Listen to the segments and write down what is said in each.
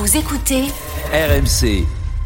Vous écoutez RMC.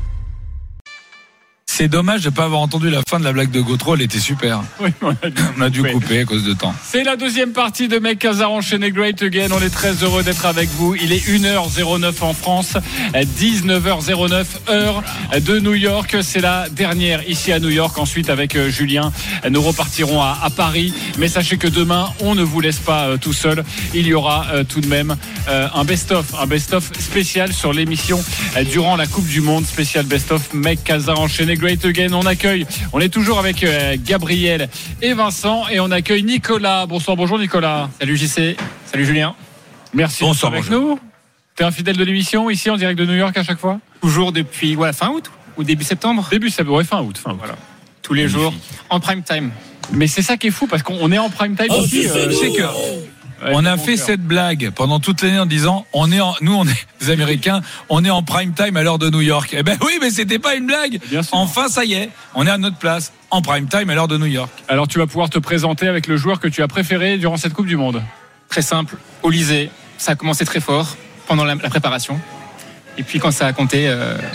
C'est dommage de ne pas avoir entendu la fin de la blague de Gautreau, elle était super. Oui, on a dû couper à cause de temps. C'est la deuxième partie de Mec Casar enchaîné Great Again. On est très heureux d'être avec vous. Il est 1h09 en France, 19h09 heure de New York. C'est la dernière ici à New York. Ensuite, avec Julien, nous repartirons à Paris. Mais sachez que demain, on ne vous laisse pas tout seul. Il y aura tout de même un best-of spécial sur l'émission durant la Coupe du Monde. Spécial best-of Mec Casar enchaîné Great Again. On est toujours avec Gabriel et Vincent et on accueille Nicolas. Bonjour Nicolas. Salut JC, salut Julien. Merci d'être avec nous. T'es un fidèle de l'émission ici en direct de New York à chaque fois? Toujours depuis fin août ou début septembre? Début septembre, fin août. Voilà. Tous les jours en prime time. Mais c'est ça qui est fou parce qu'on est en prime time aussi. C'est que on a fait cette blague pendant toute l'année en disant nous on est des Américains, on est en prime time à l'heure de New York. Eh ben oui, mais c'était pas une blague. Enfin ça y est, on est à notre place en prime time à l'heure de New York. Alors tu vas pouvoir te présenter avec le joueur que tu as préféré durant cette Coupe du Monde. Très simple, Olysée. Ça a commencé très fort pendant la préparation. Et puis quand ça a compté,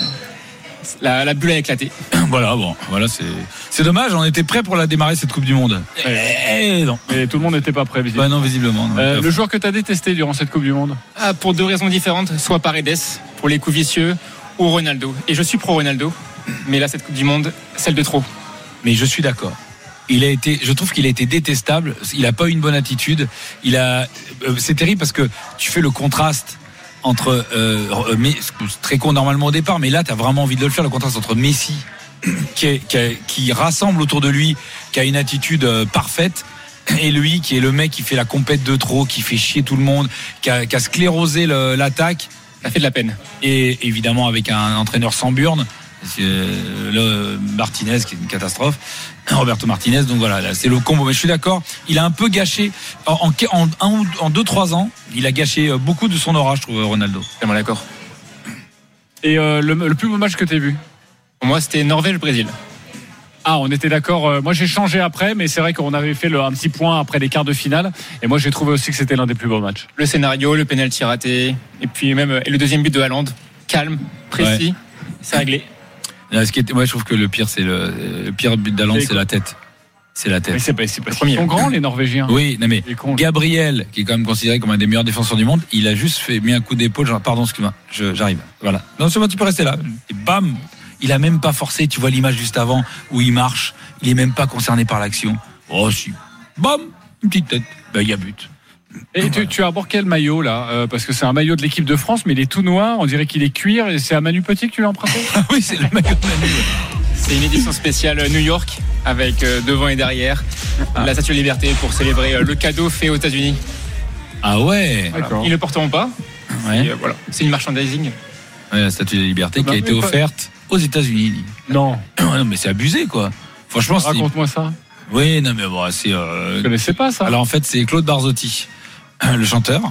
la bulle a éclaté. Voilà, c'est dommage, on était prêts pour la démarrer cette Coupe du Monde. Non. Et tout le monde n'était pas prêt visiblement. Non, visiblement. Le joueur que tu as détesté durant cette Coupe du Monde? Pour deux raisons différentes, soit Paredes pour les coups vicieux ou Ronaldo. Et je suis pro Ronaldo, mais là cette Coupe du Monde, celle de trop. Mais je suis d'accord. Je trouve qu'il a été détestable. Il a pas eu une bonne attitude. C'est terrible parce que tu fais le contraste entre mais c'est très con normalement au départ, mais là tu as vraiment envie de le faire, le contraste entre Messi qui rassemble autour de lui, qui a une attitude parfaite, et lui qui est le mec qui fait la compète de trop, qui fait chier tout le monde, qui a sclérosé l'attaque. Ça fait de la peine. Et évidemment avec un entraîneur sans burne, le Martinez qui est une catastrophe, Roberto Martinez. Donc voilà, là, c'est le combo. Mais je suis d'accord, il a un peu gâché en 2-3 ans, il a gâché beaucoup de son aura, je trouve, Ronaldo. Tellement d'accord. Et le plus beau match que tu as vu? Pour moi, c'était Norvège-Brésil. Ah, on était d'accord. Moi, j'ai changé après, mais c'est vrai qu'on avait fait un petit point après les quarts de finale. Et moi, j'ai trouvé aussi que c'était l'un des plus beaux matchs. Le scénario, le penalty raté, et puis même le deuxième but de Haaland, calme, précis, ouais. C'est réglé. Là, moi, je trouve que le pire, c'est le pire but d'Haaland, c'est la tête. C'est la tête. Mais c'est pas ils sont grands, les Norvégiens. Oui, non mais Gabriel, qui est quand même considéré comme un des meilleurs défenseurs du monde, il a juste mis un coup d'épaule. Pardon, excuse-moi, j'arrive. Voilà. Non, c'est bon, tu peux rester là. Et bam, il a même pas forcé. Tu vois l'image juste avant où il marche. Il est même pas concerné par l'action. Oh si. Bam, une petite tête. Ben il y a but. Et tu as quel maillot là parce que c'est un maillot de l'équipe de France, mais il est tout noir. On dirait qu'il est cuir. Et c'est à Manu Petit que tu l'as emprunté? Oui, c'est le maillot de Manu. C'est une édition spéciale New York avec devant et derrière la Statue de la Liberté pour célébrer le cadeau fait aux États-Unis. Ah ouais. Voilà. Ils ne le porteront pas. Ouais. Et voilà. C'est une merchandising. Ouais, la Statue de la Liberté qui a été offerte aux États-Unis. Non. Non, mais c'est abusé quoi. Franchement, raconte-moi ça. Oui, non mais bon, c'est. Je connaissais pas ça. Alors en fait, c'est Claude Barzotti, le chanteur.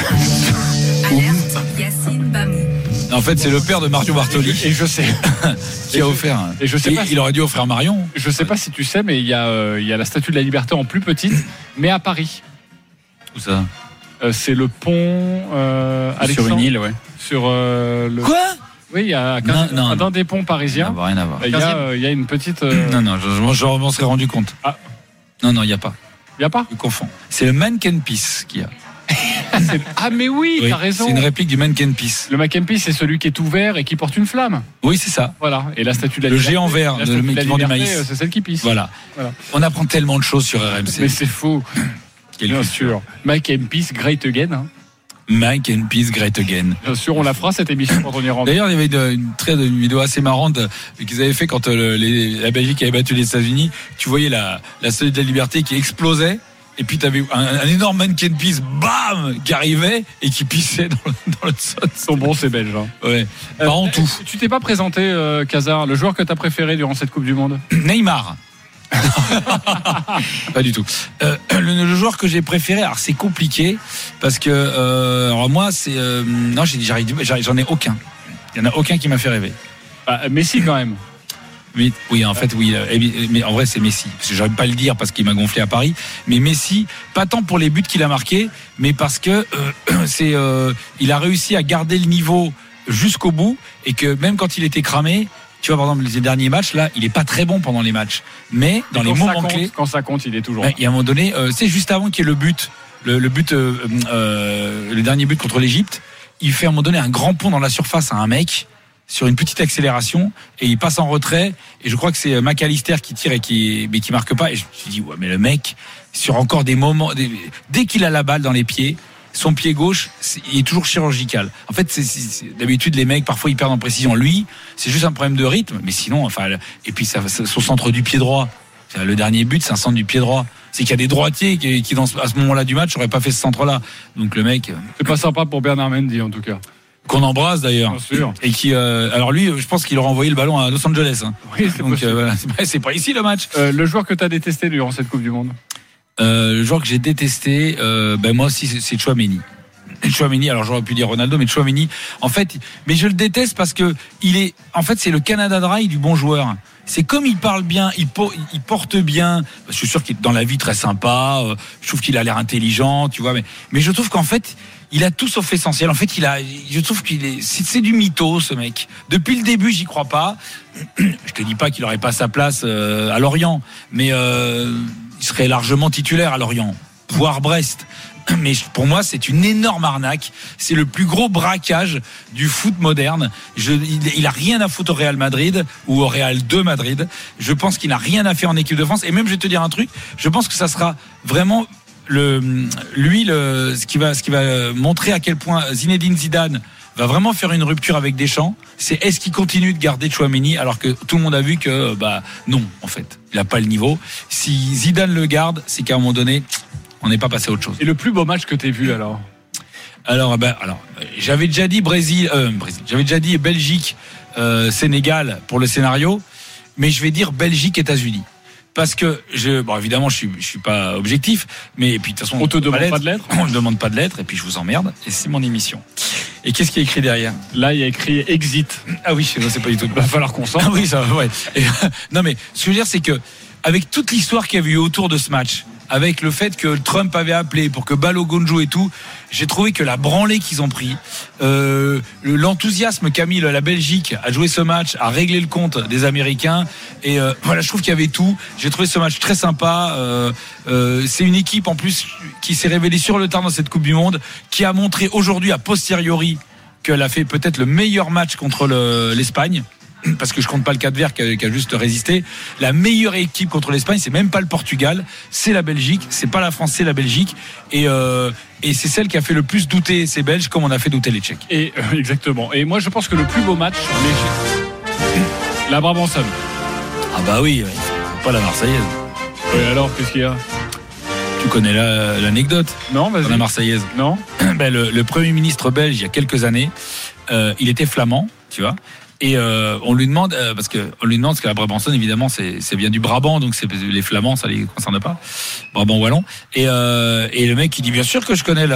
Yacine Bamou. En fait, c'est le père de Mario Bartoli. Et je sais. Qui a offert. Et je sais pas. Il aurait dû offrir Marion. Je sais pas si tu sais, mais il y a la Statue de la Liberté en plus petite, mais à Paris. Où ça? C'est le pont Alexandre. Sur une île, ouais. Sur le. Quoi? Oui, il y a un des ponts parisiens. Rien à voir. Il y a une petite. Non, je m'en serais rendu compte. Ah. Non, il n'y a pas. Il n'y a pas? Je confonds. C'est le Mannequin Peace qu'il y a. Ah mais oui, t'as raison. C'est une réplique du Mannequin Peace. Le Mannequin Peace, c'est celui qui est ouvert et qui porte une flamme. Oui, c'est ça. Voilà. Et la Statue de la Le Liberté, géant vert de mec qui vend du maïs. C'est celle qui pisse. Voilà. On apprend tellement de choses sur RMC. Mais c'est faux. Bien sûr. Mannequin Peace, Great Again. Hein. Mannequin Peace, Great Again. Bien sûr, on la fera cette émission quand on y rentre. D'ailleurs, il y avait une vidéo assez marrante qu'ils avaient fait quand la Belgique avait battu les États-Unis. Tu voyais la Statue de la Liberté qui explosait. Et puis t'avais un énorme Mannequin Peace, bam, qui arrivait et qui pissait dans le sol. Son bon, c'est belge. Hein. Ouais. Par tout. Tu t'es pas présenté, Casar, le joueur que t'as préféré durant cette Coupe du Monde? Neymar. Pas du tout. Le joueur que j'ai préféré, alors c'est compliqué parce que alors moi c'est non, j'en ai aucun. Il y en a aucun qui m'a fait rêver. Messi quand même. Oui, en fait, oui. Mais en vrai, c'est Messi. Parce que j'arrive pas à le dire parce qu'il m'a gonflé à Paris. Mais Messi, pas tant pour les buts qu'il a marqués, mais parce que il a réussi à garder le niveau jusqu'au bout et que même quand il était cramé, tu vois, par exemple, les derniers matchs, là, il est pas très bon pendant les matchs. Mais dans les moments clés. Quand ça compte, il est toujours. Il y a un moment donné, c'est juste avant qu'il y ait le but, le dernier but contre l'Égypte, il fait à un moment donné un grand pont dans la surface à un mec sur une petite accélération et il passe en retrait. Et je crois que c'est McAllister qui tire mais qui marque pas. Et je me suis dit, ouais, mais le mec, sur encore des moments, dès qu'il a la balle dans les pieds, son pied gauche, il est toujours chirurgical. En fait, d'habitude, les mecs, parfois, ils perdent en précision. Lui, c'est juste un problème de rythme. Mais sinon, enfin, et puis, son centre du pied droit. Le dernier but, c'est un centre du pied droit. C'est qu'il y a des droitiers qui à ce moment-là du match, n'auraient pas fait ce centre-là. Donc, le mec. C'est pas sympa pour Bernard Mendy, en tout cas. Qu'on embrasse d'ailleurs. Bien sûr. Et qui, alors lui, je pense qu'il aura envoyé le ballon à Los Angeles. Hein. Oui, c'est donc, possible. voilà, c'est pas ici le match. Le joueur que tu as détesté durant cette Coupe du Monde? Le joueur que j'ai détesté, moi aussi, c'est Tchouaméni. Tchouaméni, alors j'aurais pu dire Ronaldo, mais Tchouaméni, en fait, mais je le déteste parce que c'est le Canada Dry du bon joueur. C'est comme il parle bien, il porte bien. Je suis sûr qu'il est dans la vie très sympa. Je trouve qu'il a l'air intelligent, tu vois. Mais je trouve qu'en fait, il a tout sauf essentiel. En fait, je trouve c'est du mytho, ce mec. Depuis le début, j'y crois pas. Je te dis pas qu'il aurait pas sa place à Lorient, mais il serait largement titulaire à Lorient, voire Brest. Mais pour moi, c'est une énorme arnaque. C'est le plus gros braquage du foot moderne. Il a rien à foutre au Real Madrid ou au Real de Madrid. Je pense qu'il n'a rien à faire en équipe de France. Et même, je vais te dire un truc. Je pense que ça sera vraiment ce qui va montrer à quel point Zinedine Zidane va vraiment faire une rupture avec Deschamps. C'est est-ce qu'il continue de garder Tchouaméni alors que tout le monde a vu que non, en fait, il n'a pas le niveau. Si Zidane le garde, c'est qu'à un moment donné, on n'est pas passé à autre chose. Et le plus beau match que tu as vu alors? Alors, j'avais déjà dit j'avais déjà dit Belgique, Sénégal pour le scénario, mais je vais dire Belgique, États-Unis. Parce que évidemment, je suis pas objectif, mais puis de toute façon, on te demande pas de lettres. On ne demande pas de lettres, et puis je vous emmerde, et c'est mon émission. Et qu'est-ce qui est écrit derrière? Là, il y a écrit exit. Ah oui, c'est pas du tout. Il va falloir qu'on sorte. Ah oui, ça, ouais. Non, mais ce que je veux dire, c'est que avec toute l'histoire qu'il y avait eu autour de ce match, avec le fait que Trump avait appelé pour que Balogun joue et tout, j'ai trouvé que la branlée qu'ils ont pris, l'enthousiasme qu'a mis la Belgique à jouer ce match, à régler le compte des Américains, et je trouve qu'il y avait tout. J'ai trouvé ce match très sympa. C'est une équipe en plus qui s'est révélée sur le tard dans cette Coupe du Monde, qui a montré aujourd'hui a posteriori qu'elle a fait peut-être le meilleur match contre l'Espagne. Parce que je compte pas le Cap Vert qui a juste résisté. La meilleure équipe contre l'Espagne, c'est même pas le Portugal, c'est la Belgique, c'est pas la France, c'est la Belgique, et c'est celle qui a fait le plus douter ces Belges, comme on a fait douter les Tchèques. Et exactement. Et moi, je pense que le plus beau match, la Brabançonne. Ah bah oui, pas la Marseillaise. Oui, alors qu'est-ce qu'il y a? Tu connais l'anecdote? Non, vas-y. La Marseillaise. Non. Le Premier ministre belge, il y a quelques années, il était flamand, tu vois. Et on lui demande parce que la Brabançonne évidemment c'est bien du Brabant, donc c'est les Flamands, ça les concerne pas, Brabant wallon, et le mec il dit bien sûr que je connais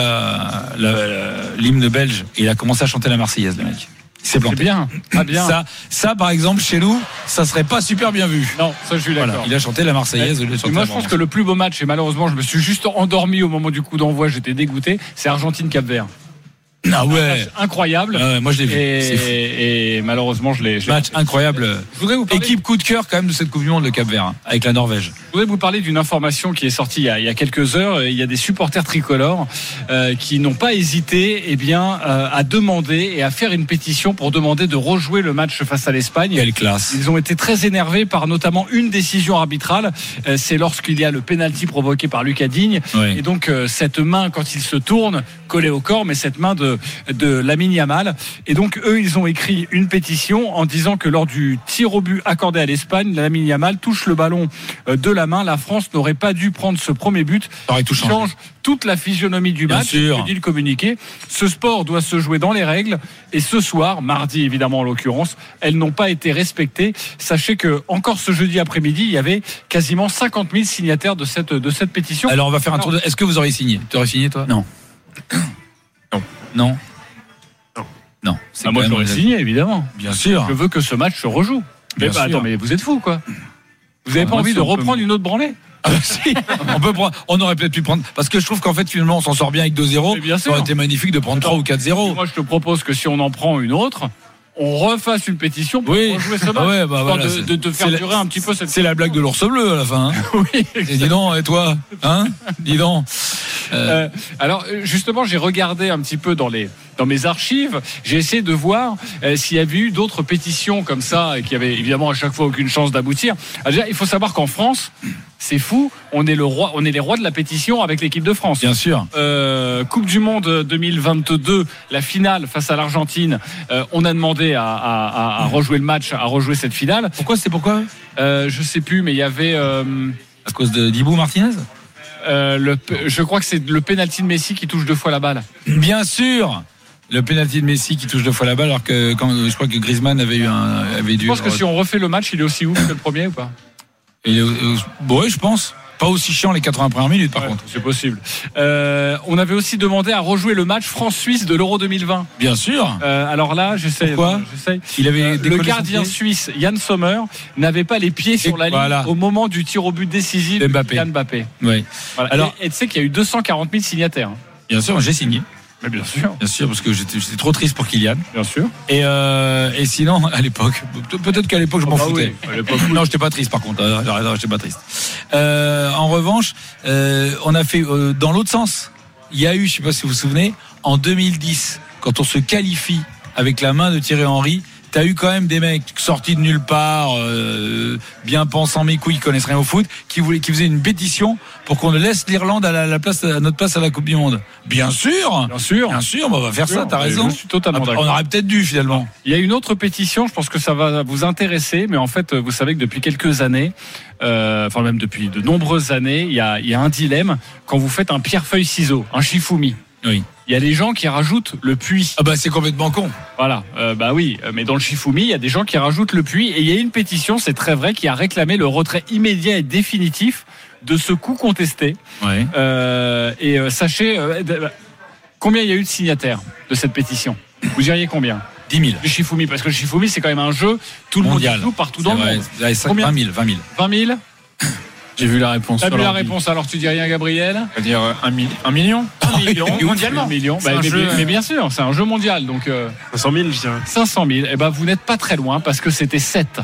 l'hymne belge, et il a commencé à chanter la Marseillaise, le mec. C'est bien. Ah bien. Ça par exemple chez nous, ça serait pas super bien vu. Non, ça je suis d'accord. Voilà, il a chanté la Marseillaise. Moi je pense que le plus beau match, et malheureusement je me suis juste endormi au moment du coup d'envoi, j'étais dégoûté, c'est Argentine-Cap-Vert. Ah ouais, incroyable. Moi je l'ai vu. Et malheureusement je l'ai. Match incroyable. Je voudrais vous parler... Équipe coup de cœur quand même de cette Coupe du Monde, le Cap-Vert, avec la Norvège. Je voudrais vous parler d'une information qui est sortie il y a quelques heures. Il y a des supporters tricolores qui n'ont pas hésité à demander et à faire une pétition pour demander de rejouer le match face à l'Espagne. Quelle classe. Ils ont été très énervés par notamment une décision arbitrale. C'est lorsqu'il y a le pénalty provoqué par Lucas Digne. Oui. Et donc cette main, quand il se tourne, collée au corps, mais cette main de Lamine Yamal. Et donc eux, ils ont écrit une pétition en disant que lors du tir au but accordé à l'Espagne, Lamine Yamal touche le ballon de la main. La France n'aurait pas dû prendre ce premier but. Ça aurait tout changé. Change toute la physionomie du match. Sûr. Dit le communiqué. Ce sport doit se jouer dans les règles. Et ce soir, mardi évidemment en l'occurrence, elles n'ont pas été respectées. Sachez que encore ce jeudi après-midi, il y avait quasiment 50 000 signataires de cette pétition. Alors on va faire un tour de... Est-ce que vous auriez signé? Tu aurais signé toi? Non. Non. Non. Moi je l'aurais signé évidemment. Bien sûr. Je veux que ce match se rejoue. Mais attends, mais vous êtes fous quoi. Vous n'avez pas envie de reprendre une autre branlée? Si, on aurait peut-être pu prendre. Parce que je trouve qu'en fait, finalement, on s'en sort bien avec 2-0. Ça aurait été magnifique de prendre 3 ou 4-0. Moi, je te propose que si on en prend une autre, on refasse une pétition pour rejouer ce match. Voilà, de te faire durer un petit peu cette. C'est la blague de l'ours bleu à la fin. Hein. Oui. Et dis donc, et toi, hein? Dis donc. Alors, justement, j'ai regardé un petit peu dans mes archives. J'ai essayé de voir s'il y avait eu d'autres pétitions comme ça, et qui avaient évidemment à chaque fois aucune chance d'aboutir. Alors, déjà, il faut savoir qu'en France, c'est fou, on est les rois de la pétition avec l'équipe de France. Bien sûr. Coupe du Monde 2022, la finale face à l'Argentine. On a demandé à rejouer le match, à rejouer cette finale. Pourquoi? Je sais plus, mais il y avait. À cause de Dibou Martinez? Je crois que c'est le pénalty de Messi qui touche 2 fois la balle. Bien sûr. Le pénalty de Messi qui touche 2 fois la balle, alors que je crois que Griezmann avait dû. Je pense que si on refait le match, il est aussi ouf que le premier ou pas? Oui, je pense. Pas aussi chiant les 80 premières minutes, par contre. C'est possible. On avait aussi demandé à rejouer le match France-Suisse de l'Euro 2020. Bien sûr. Alors là, j'essaie. Pourquoi? Il avait le gardien suisse, Yann Sommer, n'avait pas les pieds sur la ligne au moment du tir au but décisif de Kylian Mbappé. Oui. Voilà. Alors, et tu sais qu'il y a eu 240 000 signataires. Bien sûr, j'ai signé. Mais bien sûr, parce que j'étais trop triste pour Kylian. Bien sûr. Et sinon, à l'époque, peut-être qu'à l'époque je m'en foutais. Oui. Non, j'étais pas triste par contre. Non, j'étais pas triste. En revanche, on a fait dans l'autre sens. Il y a eu, je sais pas si vous vous souvenez, en 2010, quand on se qualifie avec la main de Thierry Henry. T'as eu quand même des mecs sortis de nulle part, bien pensants mes couilles, qui connaissent rien au foot, qui faisaient une pétition pour qu'on laisse l'Irlande à notre place à la Coupe du Monde. Bien sûr, on va faire ça. T'as raison. Je suis totalement d'accord. On aurait peut-être dû finalement. Il y a une autre pétition. Je pense que ça va vous intéresser, mais en fait, vous savez que depuis quelques années, enfin même depuis de nombreuses années, il y a un dilemme quand vous faites un pierre-feuille-ciseau, un Shifumi. Oui. Il y a des gens qui rajoutent le puits. Ah bah c'est complètement con. Voilà, oui, mais dans le Shifumi, il y a des gens qui rajoutent le puits et il y a une pétition, c'est très vrai, qui a réclamé le retrait immédiat et définitif de ce coup contesté. Ouais. Sachez combien il y a eu de signataires de cette pétition. Vous diriez combien? 10 000. Le Shifumi, parce que le Shifumi c'est quand même un jeu, tout le monde y joue partout dans le monde. 20 000. 20 000. J'ai vu la réponse. T'as vu la réponse, alors tu dis rien, Gabriel? C'est-à-dire 1 million. 1 million mondialement. 1 million. Mais bien sûr, c'est un jeu mondial. Donc 500 000, je dirais. 500 000. Eh ben, vous n'êtes pas très loin parce que c'était 7.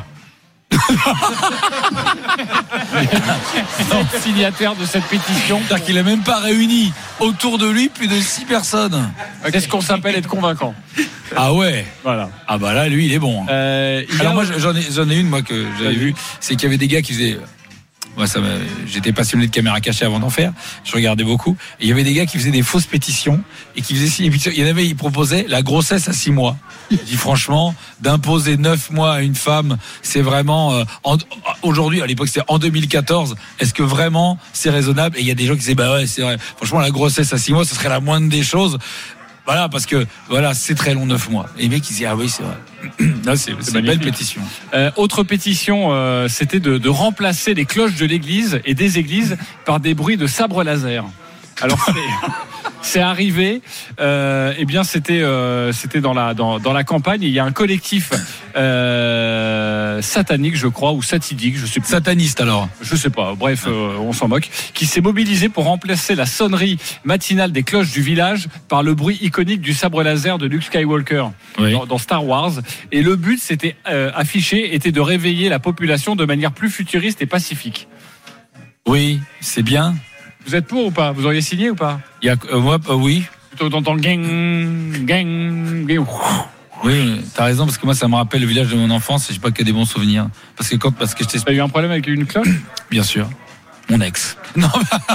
7 signataires de cette pétition. C'est-à-dire qu'il n'a même pas réuni autour de lui plus de 6 personnes. Qu'est-ce qu'on s'appelle être convaincant? Ah ouais. Voilà. Ah bah là, lui, il est bon. Alors moi, j'en ai une moi que j'avais vue, c'est qu'il y avait des gars qui faisaient. Moi, j'étais passionné de caméra cachée avant d'en faire. Je regardais beaucoup. Et il y avait des gars qui faisaient des fausses pétitions et qui faisaient signer. Il y en avait, ils proposaient la grossesse à 6 mois. Je dis franchement, d'imposer 9 mois à une femme, c'est vraiment aujourd'hui, à l'époque c'était en 2014. Est-ce que vraiment c'est raisonnable? Et il y a des gens qui disaient bah ouais, c'est vrai. Franchement, la grossesse à 6 mois, ce serait la moindre des choses. Voilà, parce que c'est très long, 9 mois. Et les mecs ils disaient ah oui, c'est vrai. Là, c'est une belle pétition. Autre pétition, c'était de remplacer les cloches de l'église et des églises par des bruits de sabre laser. Alors c'est arrivé. Eh bien, c'était dans la campagne. Il y a un collectif satanique, je crois, ou satidique, je sais plus. Sataniste alors. Je sais pas. Bref, on s'en moque. Qui s'est mobilisé pour remplacer la sonnerie matinale des cloches du village par le bruit iconique du sabre laser de Luke Skywalker dans Star Wars. Et le but, c'était affiché, était de réveiller la population de manière plus futuriste et pacifique. Oui, c'est bien. Vous êtes pour ou pas? Vous auriez signé ou pas? Moi, oui. Plutôt dans le gang. Oui, t'as raison, parce que moi, ça me rappelle le village de mon enfance et je sais pas qu'il y a des bons souvenirs. Parce que je t'ai. T'as eu un problème avec une cloche? Bien sûr. Mon ex. Non,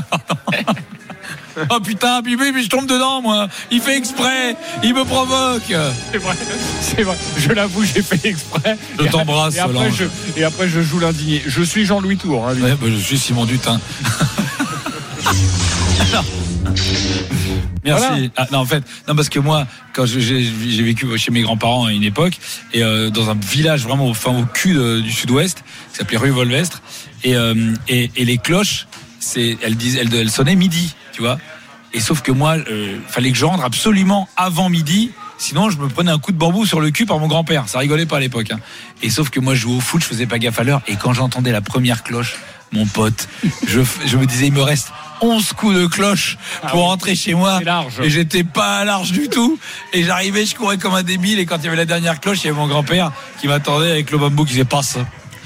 oh putain, mais je tombe dedans, moi. Il fait exprès. Il me provoque. C'est vrai. Je l'avoue, j'ai fait exprès. Je t'embrasse, et après, je joue l'indigné. Je suis Jean-Louis Tour. Hein, ouais, je suis Simon Dutin. Merci. Voilà. Non, en fait, parce que moi, quand j'ai vécu chez mes grands-parents à une époque, et dans un village vraiment au cul du sud-ouest, qui s'appelait rue Volvestre, et les cloches, elles sonnaient midi, tu vois. Et sauf que moi, fallait que je rentre absolument avant midi. Sinon, je me prenais un coup de bambou sur le cul par mon grand-père. Ça rigolait pas à l'époque. Hein. Et sauf que moi, je jouais au foot, je faisais pas gaffe à l'heure. Et quand j'entendais la première cloche mon pote. Je me disais, il me reste 11 coups de cloche pour rentrer chez moi. Et j'étais pas large du tout. Et j'arrivais, je courais comme un débile. Et quand il y avait la dernière cloche, il y avait mon grand-père qui m'attendait avec le bambou qui disait passe.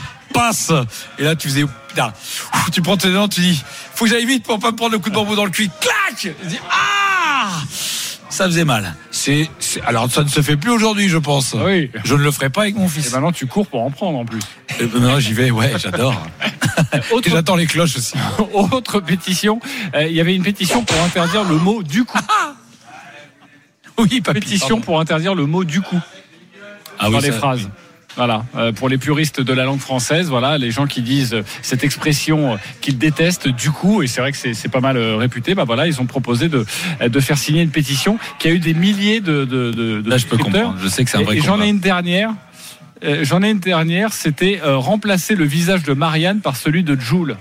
Et là, tu faisais, putain, tu prends tes dents, tu dis, faut que j'aille vite pour pas me prendre le coup de bambou dans le cul. Clac! Tu dis, ça faisait mal. Alors, ça ne se fait plus aujourd'hui, je pense. Oui. Je ne le ferai pas avec mon fils. Et maintenant, tu cours pour en prendre en plus. Non, j'y vais, ouais, j'adore. Et j'attends les cloches aussi. Autre pétition, il y avait une pétition pour interdire le mot du coup. Oui, papy. Pétition pour interdire le mot du coup dans les phrases. Voilà, pour les puristes de la langue française, voilà, les gens qui disent cette expression qu'ils détestent du coup, et c'est vrai que c'est pas mal réputé, bah voilà, ils ont proposé de faire signer une pétition qui a eu des milliers de là, je peux comprendre, je sais que c'est un vrai combat. Et j'en ai une dernière, c'était remplacer le visage de Marianne par celui de Jules.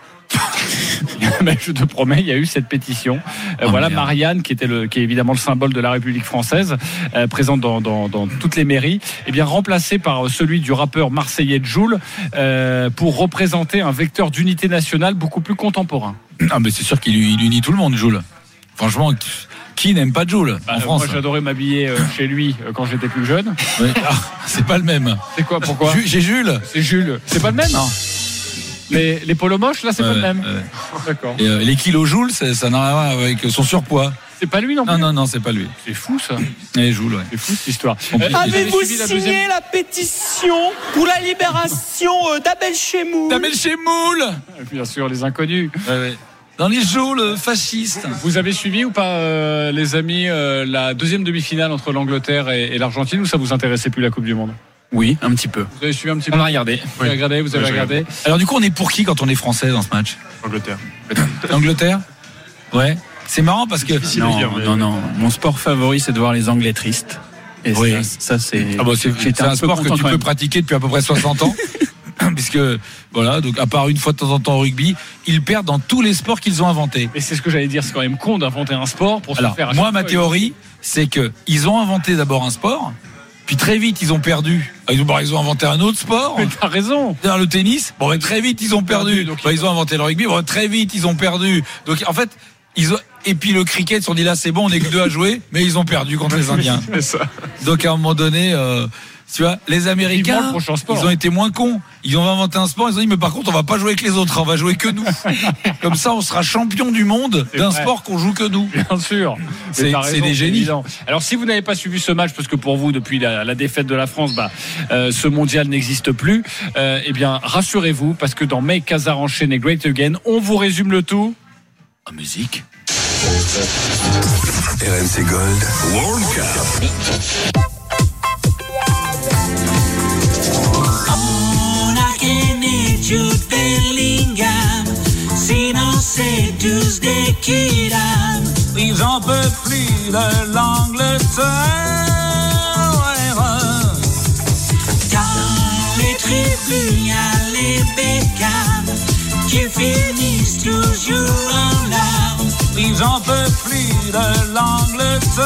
Mais je te promets, il y a eu cette pétition. Voilà, merde. Marianne, qui est évidemment le symbole de la République française, présente dans toutes les mairies, et bien remplacée par celui du rappeur marseillais Jul, pour représenter un vecteur d'unité nationale beaucoup plus contemporain. Ah, mais c'est sûr qu'il unit tout le monde, Jul. Franchement, qui n'aime pas Jul en France? Moi, j'adorais m'habiller chez lui quand j'étais plus jeune. Oui. C'est pas le même. C'est quoi? Pourquoi? J'ai Jules. C'est Jules. C'est pas le même? Non. Les polos moches, là, c'est pas le même. D'accord. Et les kilojoules, ça n'a rien à voir avec son surpoids. C'est pas lui non plus. Non, c'est pas lui. C'est fou ça. Et Joule, ouais. C'est fou cette histoire. Avez-vous signé la pétition pour la libération d'Abel Chemoul? D'Abel Chemoul. Bien sûr, les inconnus. Ouais. Dans les Joules fascistes. Vous avez suivi ou pas, les amis, la deuxième demi-finale entre l'Angleterre et l'Argentine, ou ça vous intéressait plus la Coupe du Monde? Oui, un petit peu. Vous avez suivi un petit peu? On a regardé. Vous avez regardé. Alors du coup, on est pour qui quand on est français dans ce match? Angleterre. L'Angleterre? Ouais. C'est marrant parce que... Non. Mon sport favori, c'est de voir les Anglais tristes. Et oui. Ça c'est... C'est un sport que tu peux pratiquer depuis à peu près 60 ans. Puisque, voilà, donc à part une fois de temps en temps au rugby, ils perdent dans tous les sports qu'ils ont inventés. Et c'est ce que j'allais dire, c'est quand même con d'inventer un sport pour se faire... Moi, ma théorie, c'est qu'ils ont inventé d'abord un sport... Puis très vite, ils ont perdu. Ils ont inventé un autre sport. Mais t'as raison. Dans le tennis. Bon, mais très vite, ils ont perdu. Donc, ils ont inventé le rugby. Bon, très vite, ils ont perdu. Donc, en fait, et puis le cricket, ils se sont dit là, c'est bon, on est que deux à jouer, mais ils ont perdu contre les Indiens. C'est ça. Donc, à un moment donné, tu vois, les Américains, ils ont été moins cons. Ils ont inventé un sport. Ils ont dit, mais par contre, on va pas jouer avec les autres. On va jouer que nous. Comme ça, on sera champion du monde d'un sport qu'on joue que nous. Bien sûr. C'est des génies. Évident. Alors, si vous n'avez pas suivi ce match, parce que pour vous, depuis la défaite de la France, ce mondial n'existe plus, eh bien, rassurez-vous, parce que dans Make Hazard enchaîne et Great Again, on vous résume le tout. En musique. RMC Gold World Cup. Jude Bellingham, sinon c'est Tuesday Kidam. Ils en peuvent plus de l'Angleterre. Dans les tribunes, y'a les Beckham qui finissent toujours en larmes. Ils en peuvent plus de l'Angleterre.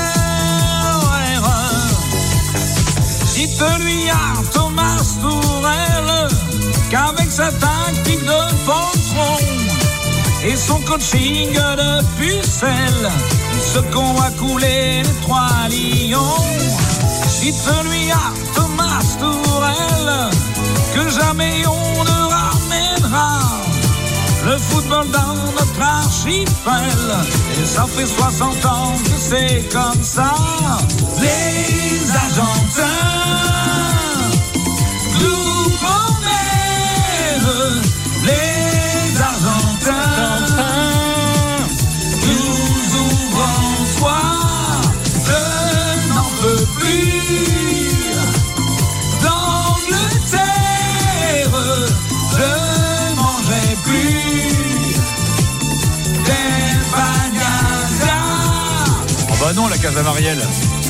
Dites-lui à Thomas Tourelle qu'avec sa tactique de poltron et son coaching de pucelle, ce qu'on va couler les trois lions. Dites-lui à Thomas Tourelle que jamais on ne ramènera le football dans notre archipel. Et ça fait 60 ans que c'est comme ça. Les Argentins nous promènent. Les Argentins nous ouvrons soir. Je n'en peux plus d'Angleterre. Je ne mangerai plus d'Empanadas. Oh bah non, la Casa Marielle.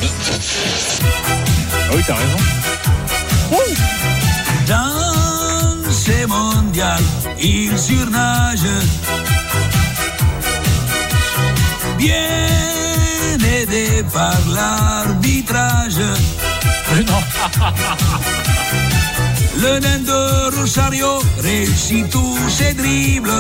Ah oui, t'as raison. Dans ces mondiales, il surnage. Bien aidé par l'arbitrage. Le nain de Rosario réussit tous ses dribbles.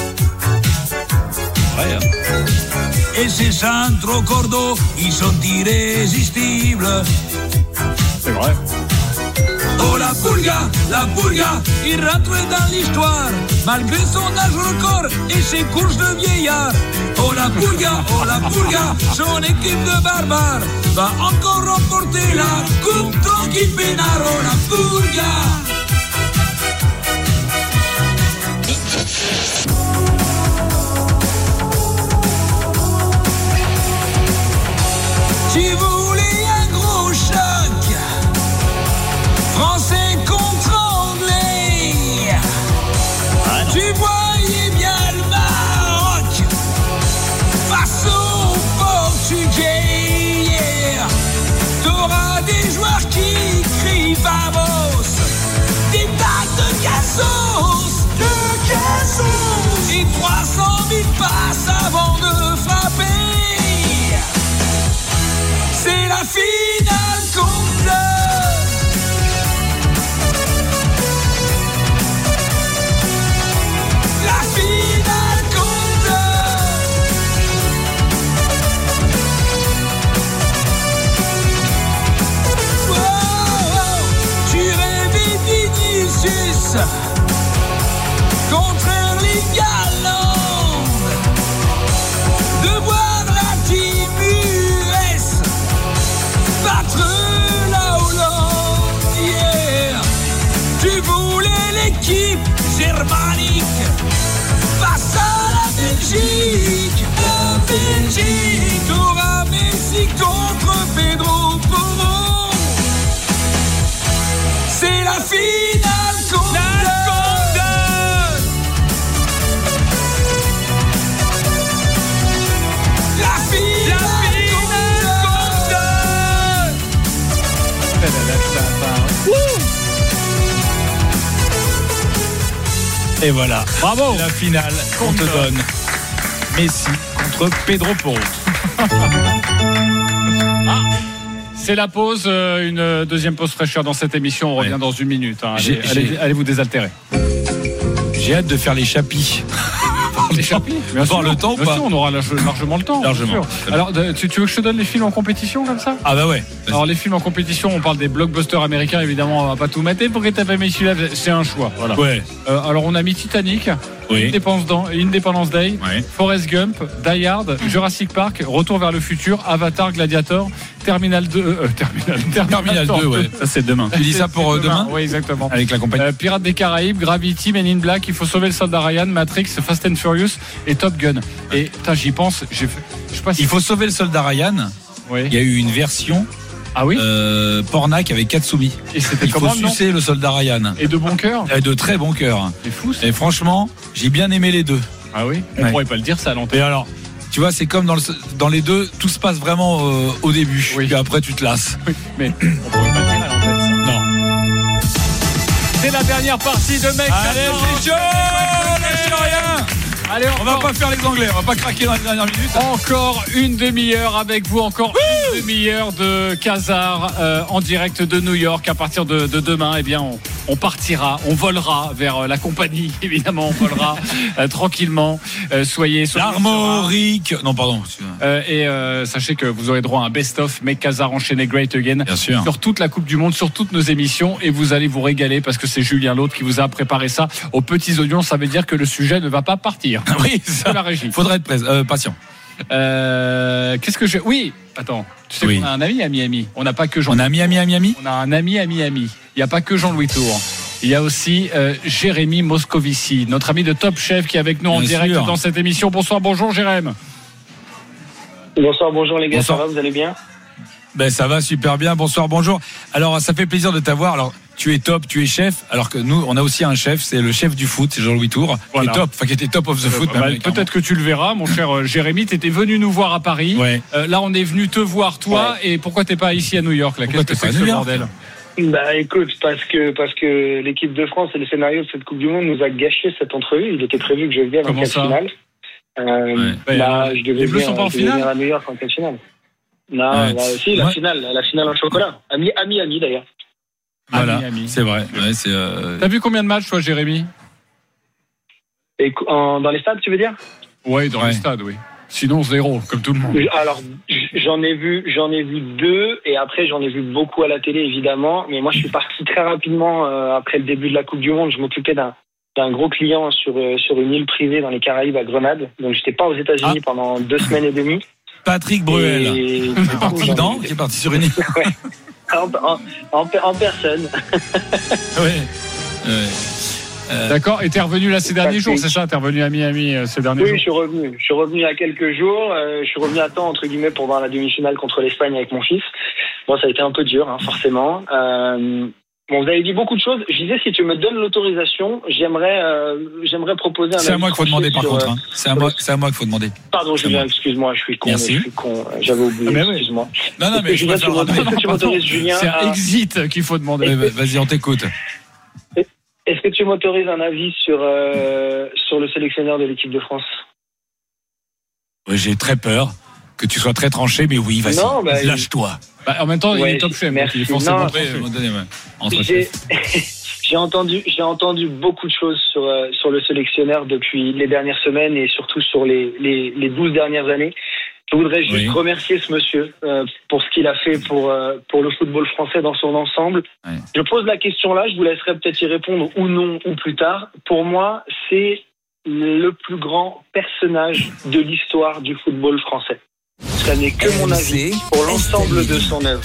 Ouais, hein. Et ses centros cordos, ils sont irrésistibles. C'est vrai. Oh la pulga, il rentre dans l'histoire, malgré son âge record et ses courses de vieillard. Oh la pulga, son équipe de barbares va encore remporter la coupe tranquille peinard. Oh la pulga. Si vous voulez un gros choc, Français contre Anglais, tu voyais bien le Maroc face aux Portugais. Yeah. T'auras des joueurs qui crient vamos, des tas de cassos, et 300 000 passes avant de frapper. C'est la finale qu'on pleure. La finale qu'on pleure. Oh, oh, tu rêvais Vinicius contre Erling Haaland, de voir la team US battre la Hollande, yeah. Tu voulais l'équipe germanique face à la Belgique. La Belgique aura Messi contre Pedro Porro. C'est la finale qu'on donne. La finale qu'on donne. Et voilà. Bravo. La finale qu'on te donne. Messi contre Pedro Porro. C'est la pause, une deuxième pause fraîcheur dans cette émission. On revient dans une minute. Hein. Allez vous désaltérer. J'ai hâte de faire les chapis. Les chapis, bien sûr, le temps ou pas? On aura largement le temps. Largement. Alors, tu veux que je te donne les films en compétition comme ça? Ah bah ouais. Alors les films en compétition, on parle des blockbusters américains, évidemment, on va pas tout mater. Pourquoi t'as pas mis celui-là? C'est un choix. Voilà. Ouais. Alors on a mis Titanic, Oui. Independence Day, Oui. Forrest Gump, Die Hard, Jurassic Park, Retour vers le futur, Avatar, Gladiator, Terminal 2, Terminal 2, ouais. Ça, c'est demain. Tu dis ça pour demain? Oui, exactement. Avec la compagnie. Pirates des Caraïbes, Gravity, Men in Black, Il faut sauver le soldat Ryan, Matrix, Fast and Furious et Top Gun. Et j'y pense, je sais pas si... Il faut sauver le soldat Ryan. Oui. Il y a eu une version Ah oui. Pornac avec Katsumi. Et c'était Il faut comment, non? sucer le soldat Ryan. Et de bon cœur. Et de très bon cœur. C'est fou ça. Et franchement, j'ai bien aimé les deux. Ah oui. On Ouais. pourrait pas le dire ça à l'antenne. Et alors, tu vois, c'est comme dans les deux, tout se passe vraiment au début. Oui. Puis après, tu te lasses. Oui, mais on pourrait pas le dire à l'antenne ça. Non. C'est la dernière partie de Mec. Allez, c'est chaud, lâchez rien. Allez, On va pas faire les Anglais, on va pas craquer dans les dernières minutes. Encore une demi-heure avec vous, encore une demi-heure de Khazar en direct de New York. À partir de demain, eh bien, on partira, on volera vers la compagnie, évidemment, on volera tranquillement. Soyez L'Armorique. Non, pardon. et sachez que vous aurez droit à un best-of Make Khazar enchaîné Great Again. Bien sûr. Sur toute la Coupe du Monde, sur toutes nos émissions, et vous allez vous régaler parce que c'est Julien Lautre qui vous a préparé ça aux petits oignons. Ça veut dire que le sujet ne va pas partir. Oui, ça. De la régie. Faudrait être patient. Qu'est-ce que je... Oui, attends. Tu sais qu'on a un ami à Miami. On n'a pas que Jean. On a Miami. On a un ami à Miami. Il n'y a pas que Jean-Louis Tour. Il y a aussi Jérémy Moscovici, notre ami de Top Chef qui est avec nous en direct dans cette émission. Bonsoir, bonjour Jérémy. Bonsoir, bonjour les gars, Bonsoir. ça va, vous allez bien? Ben ça va super bien. Bonsoir, bonjour. Alors ça fait plaisir de t'avoir. Alors tu es top, tu es chef. Alors que nous on a aussi un chef, c'est le chef du foot, c'est Jean-Louis Tour, Voilà. qui est top, qui était top of the foot. Peut-être que tu le verras, mon cher Jérémy. Tu étais venu nous voir à Paris. Ouais. Là, on est venu te voir toi. Ouais. Et pourquoi t'es pas ici à New York là? Pourquoi Qu'est-ce que t'es c'est pas que à ce New York bordel? Bah écoute, parce que l'équipe de France et le scénario de cette Coupe du Monde nous a gâché cette entrevue. Il était prévu que je vienne en Comment quart ça? finale. Ouais. Là, je devais les Bleus sont pas en finale venir à New York en quart finale. Non, Ouais. si, la finale en chocolat. À Miami d'ailleurs. Voilà, Ami. c'est vrai. Ouais, T'as vu combien de matchs, toi, Jérémy? Et dans les stades, tu veux dire? Ouais, dans les stades, oui. Sinon, 0, comme tout le monde. Alors, j'en ai vu 2, et après j'en ai vu beaucoup à la télé, évidemment. Mais moi, je suis parti très rapidement après le début de la Coupe du Monde. Je m'occupais d'un gros client sur une île privée dans les Caraïbes à Grenade. Donc, j'étais pas aux États-Unis pendant 2 semaines et demie. Patrick Bruel. Qui est parti sur une île. Ouais. En personne. Ouais. D'accord, et t'es revenu là ces derniers jours, c'est ça? T'es revenu à Miami ces derniers jours? Oui, je suis revenu il y a quelques jours. Je suis revenu à temps, entre guillemets, pour voir la demi-finale contre l'Espagne avec mon fils. Bon, ça a été un peu dur, forcément. Bon, vous avez dit beaucoup de choses. Je disais, si tu me donnes l'autorisation, j'aimerais proposer un... C'est à moi qu'il faut demander, par contre. C'est à moi qu'il faut demander. Pardon, Julien, excuse-moi, je suis con. Merci. Je suis con. J'avais oublié, excuse-moi. Non, mais Julien, tu m'autorises, Julien. C'est un exit qu'il faut demander. Vas-y, on t'écoute. Est-ce que tu m'autorises un avis sur le sélectionneur de l'équipe de France? J'ai très peur que tu sois très tranché, mais oui, vas-y, non, lâche-toi. En même temps, il est top chef. Merci. Il est forcément J'ai entendu beaucoup de choses sur le sélectionneur depuis les dernières semaines et surtout sur les 12 dernières années. Je voudrais juste remercier ce monsieur pour ce qu'il a fait pour le football français dans son ensemble. Ouais. Je pose la question là, je vous laisserai peut-être y répondre ou non ou plus tard. Pour moi, c'est le plus grand personnage de l'histoire du football français. Ça n'est que mon avis pour l'ensemble de son œuvre.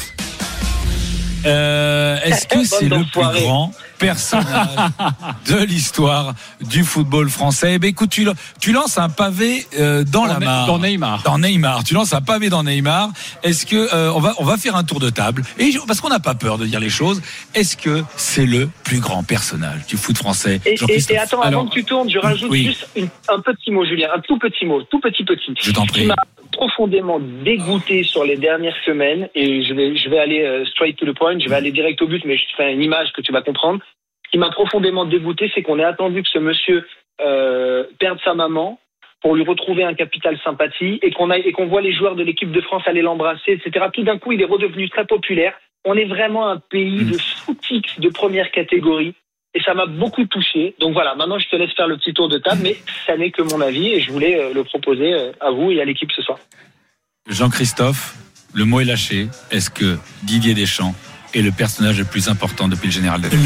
Est-ce que c'est le plus grand personnage de l'histoire du football français? Eh bien, écoute, tu lances un pavé dans la mare. Dans Neymar. Dans Neymar. Tu lances un pavé dans Neymar. Est-ce que on va faire un tour de table parce qu'on n'a pas peur de dire les choses. Est-ce que c'est le plus grand personnage du foot français? Et attends, avant que tu tournes, je rajoute juste un petit mot, Julien, un tout petit mot, tout petit. Je t'en prie. Qui m'a profondément dégoûté sur les dernières semaines, et je vais aller straight to the point, je vais aller direct au but, mais je te fais une image que tu vas comprendre. Ce qui m'a profondément dégoûté, c'est qu'on ait attendu que ce monsieur perde sa maman pour lui retrouver un capital sympathie, et qu'on voit les joueurs de l'équipe de France aller l'embrasser, etc. Tout d'un coup, il est redevenu très populaire. On est vraiment un pays de footix de première catégorie. Et ça m'a beaucoup touché. Donc voilà, maintenant je te laisse faire le petit tour de table, mais ça n'est que mon avis et je voulais le proposer à vous et à l'équipe ce soir. Jean-Christophe, le mot est lâché. Est-ce que Didier Deschamps est le personnage le plus important depuis le général de Gaulle?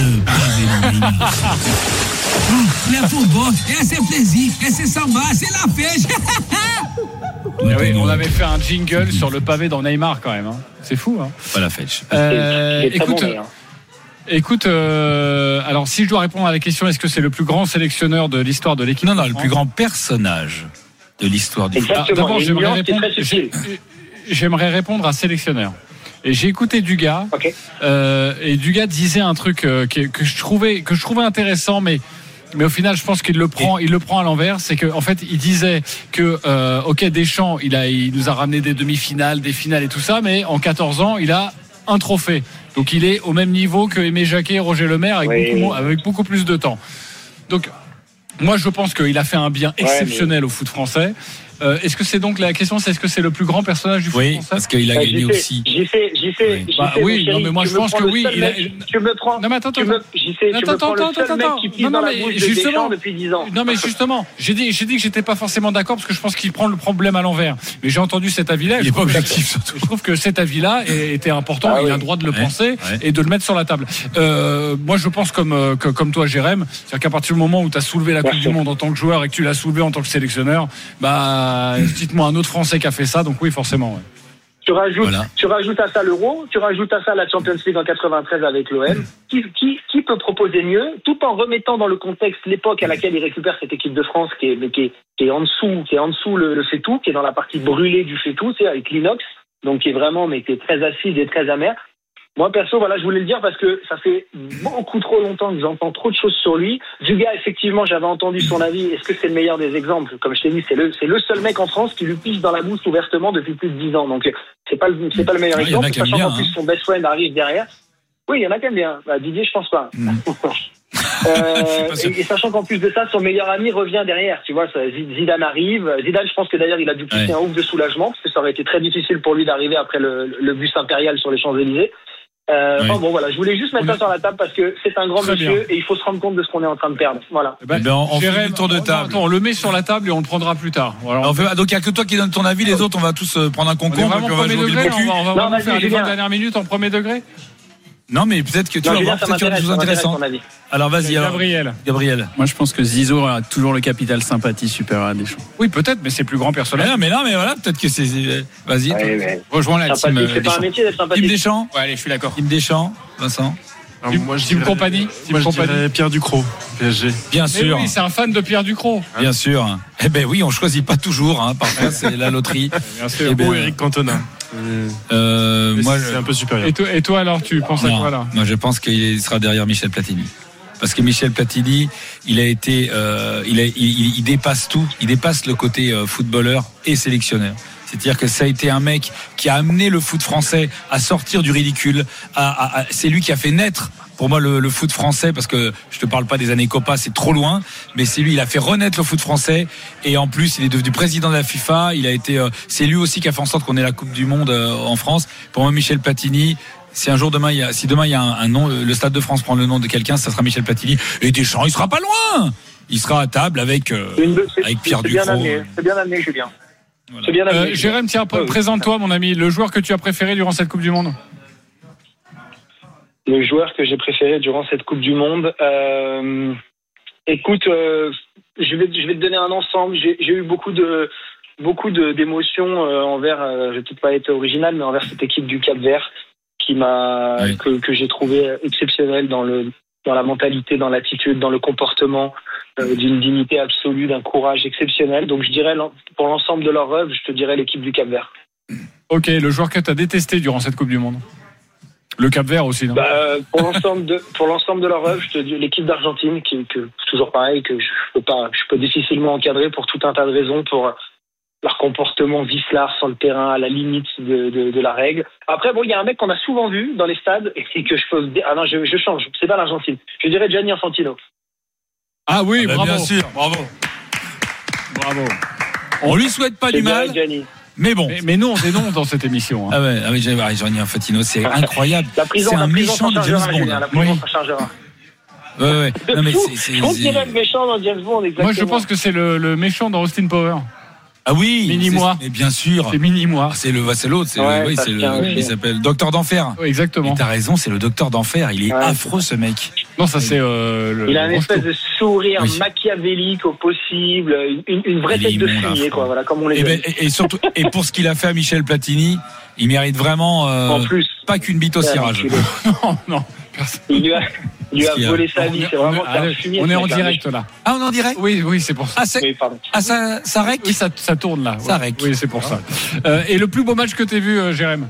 Le football, c'est plaisir, c'est samba, c'est la fête. Oui, on avait fait un jingle sur le pavé dans Neymar quand même. C'est fou. Pas la fête. Écoute, alors si je dois répondre à la question, est-ce que c'est le plus grand sélectionneur de l'histoire de l'équipe? Non, le plus grand personnage de l'histoire du foot. D'abord, j'aimerais répondre à sélectionneur. Et j'ai écouté Dugas, et Dugas disait un truc que je trouvais intéressant, mais au final, je pense qu'il le prend à l'envers. C'est que, en fait, il disait que, Deschamps, il nous a ramené des demi-finales, des finales et tout ça, mais en 14 ans, il a un trophée. Donc il est au même niveau que Aimé Jacquet et Roger Lemaire avec beaucoup plus de temps. Donc moi je pense qu'il a fait un bien exceptionnel au foot français. Est-ce que c'est donc la question, c'est est-ce que c'est le plus grand personnage du foot français? Parce qu'il a gagné aussi. J'y fais. Non mais moi je pense que oui. Tu me prends. Non mais attends. Tu me prends le seul mec qui pisse dans la bouche de Deschamps depuis 10 ans. Non mais justement, j'ai dit que j'étais pas forcément d'accord parce que je pense qu'il prend le problème à l'envers. Mais j'ai entendu cet avis-là. Il est pas objectif surtout. Je trouve que cet avis-là était important. Il a le droit de le penser et de le mettre sur la table. Moi je pense comme toi, Jérém, c'est-à-dire qu'à partir du moment où tu as soulevé la Coupe du Monde en tant que joueur et que tu l'as soulevé en tant que sélectionneur, dites-moi un autre Français qui a fait ça, donc oui, forcément. Ouais. Tu rajoutes à ça l'Euro, tu rajoutes à ça la Champions League en 93 avec l'OM. Qui peut proposer mieux, tout en remettant dans le contexte l'époque à laquelle il récupère cette équipe de France qui est en dessous le fait-tout, qui est dans la partie brûlée du fait-tout, c'est avec l'inox, donc qui est vraiment qui est très acide et très amer. Moi, perso, je voulais le dire parce que ça fait beaucoup trop longtemps que j'entends trop de choses sur lui. Dugas, effectivement, j'avais entendu son avis. Est-ce que c'est le meilleur des exemples? Comme je t'ai dit, c'est le seul mec en France qui lui pisse dans la bouche ouvertement depuis plus de 10 ans. Donc, c'est pas le meilleur exemple. Sachant qu'en plus, son best friend arrive derrière. Oui, il y en a qui aiment bien. Didier, je pense pas. Et sachant qu'en plus de ça, son meilleur ami revient derrière. Tu vois, Zidane arrive. Zidane, je pense que d'ailleurs, il a dû pousser un ouf de soulagement parce que ça aurait été très difficile pour lui d'arriver après le bus impérial sur les Champs-Élysées. Bon, voilà, je voulais juste mettre ça sur la table parce que c'est un grand monsieur et il faut se rendre compte de ce qu'on est en train de perdre. Voilà. On fait le tour de table. Attends, on le met sur la table et on le prendra plus tard. Voilà. Donc il n'y a que toi qui donne ton avis, les autres on va tous prendre un concombre et puis on va jouer le cul. On va faire les 20 dernières minutes en premier degré. Non, mais peut-être que tu vas voir, peut-être qu'il y a des choses intéressantes. Alors vas-y, Gabriel. Moi, je pense que Zizou a toujours le capital sympathie supérieur à Deschamps. Oui, peut-être, mais c'est plus grand personnage. Mais voilà, peut-être que c'est. Vas-y. Rejoins la team. C'est pas un métier d'être sympathique. Team Deschamps. Ouais, allez, je suis d'accord. Team Deschamps, Vincent. Moi, je Team Compagnie. Moi, je dirais Pierre Ducrot, PSG. Bien sûr. Oui, c'est un fan de Pierre Ducrot. Bien sûr. Eh ben oui, on choisit pas toujours. Parfois, c'est la loterie. Bien sûr. Ou Eric Cantona. Moi, c'est un peu supérieur. Et toi alors, tu penses à quoi là? Moi, je pense qu'il sera derrière Michel Platini. Parce que Michel Platini, il a été, il dépasse tout. Il dépasse le côté footballeur et sélectionneur. C'est-à-dire que ça a été un mec qui a amené le foot français à sortir du ridicule. C'est lui qui a fait naître, pour moi, le foot français, parce que je te parle pas des années Copa, c'est trop loin, mais c'est lui, il a fait renaître le foot français. Et en plus, il est devenu président de la FIFA. C'est lui aussi qui a fait en sorte qu'on ait la Coupe du Monde en France. Pour moi, Michel Platini. Si demain il y a un nom, le Stade de France prend le nom de quelqu'un, ça sera Michel Platini. Et Deschamps, il sera pas loin. Il sera à table avec Pierre Ducrot. C'est bien amené, Julien. Voilà. C'est bien amené. Jérém, tiens, présente-toi, mon ami, le joueur que tu as préféré durant cette Coupe du Monde. Le joueur que j'ai préféré durant cette Coupe du Monde. Écoute, je vais te donner un ensemble. J'ai eu beaucoup d'émotions envers. Je vais peut-être pas être original, mais envers cette équipe du Cap-Vert que j'ai trouvé exceptionnelle dans la mentalité, dans l'attitude, dans le comportement, d'une dignité absolue, d'un courage exceptionnel. Donc je dirais, pour l'ensemble de leur œuvre, je te dirais l'équipe du Cap-Vert. Ok, le joueur que tu as détesté durant cette Coupe du Monde. Le Cap-Vert aussi, non? Pour l'ensemble de leur œuvre, je te dis l'équipe d'Argentine, que toujours pareil, que je peux difficilement encadrer pour tout un tas de raisons, pour leur comportement vicelard sur le terrain, à la limite de la règle. Après, il y a un mec qu'on a souvent vu dans les stades et que je peux dire. Ah non, je change. C'est pas l'Argentine. Je dirais Gianni Infantino. Ah oui, bravo. Bien sûr, bravo. On lui souhaite pas du mal. Gianni. Mais bon. Mais nous, on dénonce dans cette émission. Ah ouais, Gianni Infantino, c'est incroyable. C'est un méchant de James Bond. La prison ça chargera. Ouais. Non, mais je pense qu'il est le méchant dans James Bond, exactement. Moi, je pense que c'est le méchant dans Austin Power. Ah oui, Mini-moi. Mais bien sûr. C'est Mini-moi. C'est l'autre. Il s'appelle Docteur d'Enfer. Oui, exactement. Et t'as raison, c'est le Docteur d'Enfer. Il est affreux, ce mec. Non, ça c'est. Il a une espèce de sourire machiavélique au possible, une vraie tête de fumier, quoi. Voilà, comme on les aime. Et surtout, et pour ce qu'il a fait à Michel Platini, il mérite vraiment. En plus, pas qu'une bite au cirage. Non. Il lui a volé sa vie, c'est vraiment un fumier. On est en direct là. Ah, on est en direct? Oui, c'est pour ça. Ça rec? Oui, ça tourne là. Ça rec. Oui, c'est pour ça. Et le plus beau match que t'aies vu, Jérém?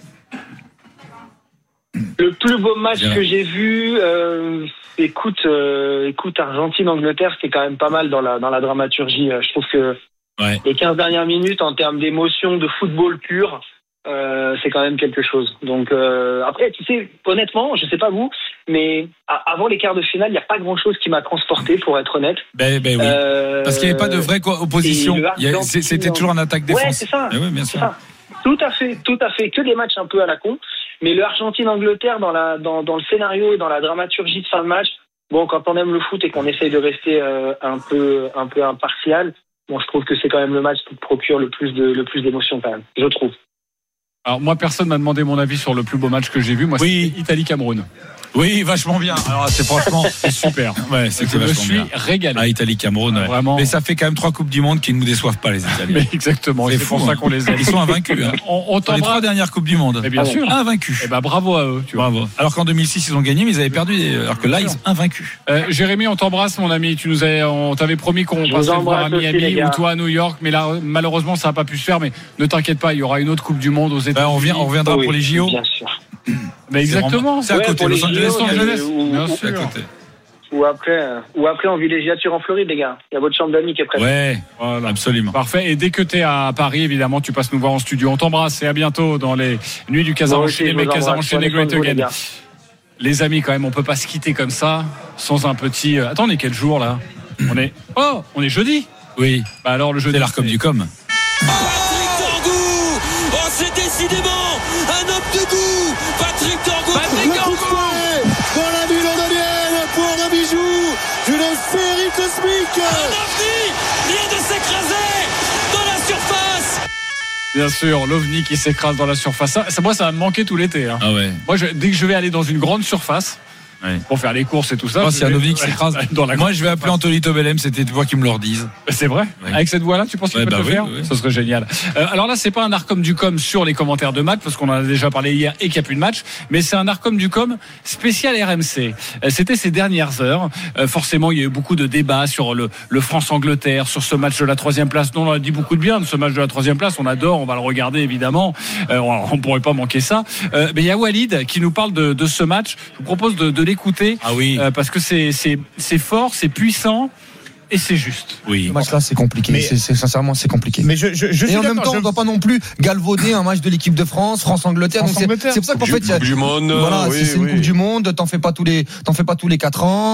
Le plus beau match que j'ai vu, écoute, Argentine-Angleterre, c'était quand même pas mal dans la dramaturgie. Je trouve que les 15 dernières minutes, en termes d'émotion, de football pur, c'est quand même quelque chose. Donc après, tu sais, honnêtement, je sais pas vous, mais avant les quarts de finale, il n'y a pas grand-chose qui m'a transporté, pour être honnête. Oui. Parce qu'il n'y avait pas de vraie opposition. C'était toujours en attaque-défense. Ouais, c'est ça. Oui, bien sûr. Ça. Tout à fait. Que des matchs un peu à la con. Mais le Argentine-Angleterre, dans le scénario et dans la dramaturgie de fin de match, bon, quand on aime le foot et qu'on essaye de rester un peu impartial, bon, je trouve que c'est quand même le match qui procure le plus d'émotions quand même, je trouve. Alors moi, personne m'a demandé mon avis sur le plus beau match que j'ai vu. Moi, c'est Italie-Cameroun. Oui, vachement bien. Alors c'est franchement super. Ouais, c'est vachement bien. Je suis régalé. Ah, Italie-Cameroun, vraiment. Mais ça fait quand même 3 Coupes du Monde qui ne nous déçoivent pas, les Italiens. Mais exactement. C'est pour ça qu'on les aime. Ils sont invaincus. On dans les 3 dernières Coupes du Monde. Mais bien sûr. Invaincus. Et bravo à eux. Bravo. Alors qu'en 2006 ils ont gagné, mais ils avaient perdu. Alors que là ils sont invaincus. Jérémy, on t'embrasse, mon ami. On t'avait promis qu'on passerait voir à Miami ou toi à New York, mais là malheureusement ça n'a pas pu se faire. Mais ne t'inquiète pas, il y aura une autre Coupe du Monde aux États-Unis. On reviendra pour les JO. Bien sûr. Mais exactement. C'est à côté. Los Angeles, bien sûr. À côté. Ou après en villégiature en Floride, les gars. Il y a votre chambre d'amis qui est prête. Ouais, voilà, absolument. Parfait. Et dès que tu es à Paris, évidemment, tu passes nous voir en studio. On t'embrasse et à bientôt dans les nuits du Casa enchaîné, mais Casa enchaîné Great Again. Les amis, quand même, on peut pas se quitter comme ça sans un petit. Attends, on est quel jour là? On est jeudi. Oui. Bah alors le jeudi. C'est l'Arcom du Com. Patrick Torgou, c'est décidément un homme de goût. Patrick Torgou. cosmique. Un ovni vient de s'écraser dans la surface. Bien sûr, l'ovni qui s'écrase dans la surface. Moi, ça va me manquer tout l'été. Hein. Ah ouais. Moi, dès que je vais aller dans une grande surface, pour faire les courses et tout ça. C'est un ovni qui s'écrase. Moi, je vais appeler Anthony Tobelem, c'était toi qui me le redise. C'est vrai. Avec cette voix-là, tu penses qu'il peut le faire? Ça serait génial. Alors là, c'est pas un Arcom du com sur les commentaires de match, parce qu'on en a déjà parlé hier et qu'il n'y a plus de match, mais c'est un Arcom du com spécial RMC. C'était ces dernières heures. Forcément, il y a eu beaucoup de débats sur le France-Angleterre, sur ce match de la 3e place. Nous, on a dit beaucoup de bien de ce match de la 3e place. On adore, on va le regarder évidemment. On pourrait pas manquer ça. Mais il y a Walid qui nous parle de ce match. Je vous propose de l'écouter. Ah oui. Parce que c'est fort, c'est puissant. Et c'est juste. Oui. Ce match-là, c'est compliqué. Mais sincèrement, c'est compliqué. Mais je et en même temps, on ne doit pas non plus galvauder un match de l'équipe de France, France-Angleterre. C'est pour ça qu'en fait, Coupe du monde. Voilà, oui, c'est une Coupe du Monde. T'en fais pas tous les 4 ans.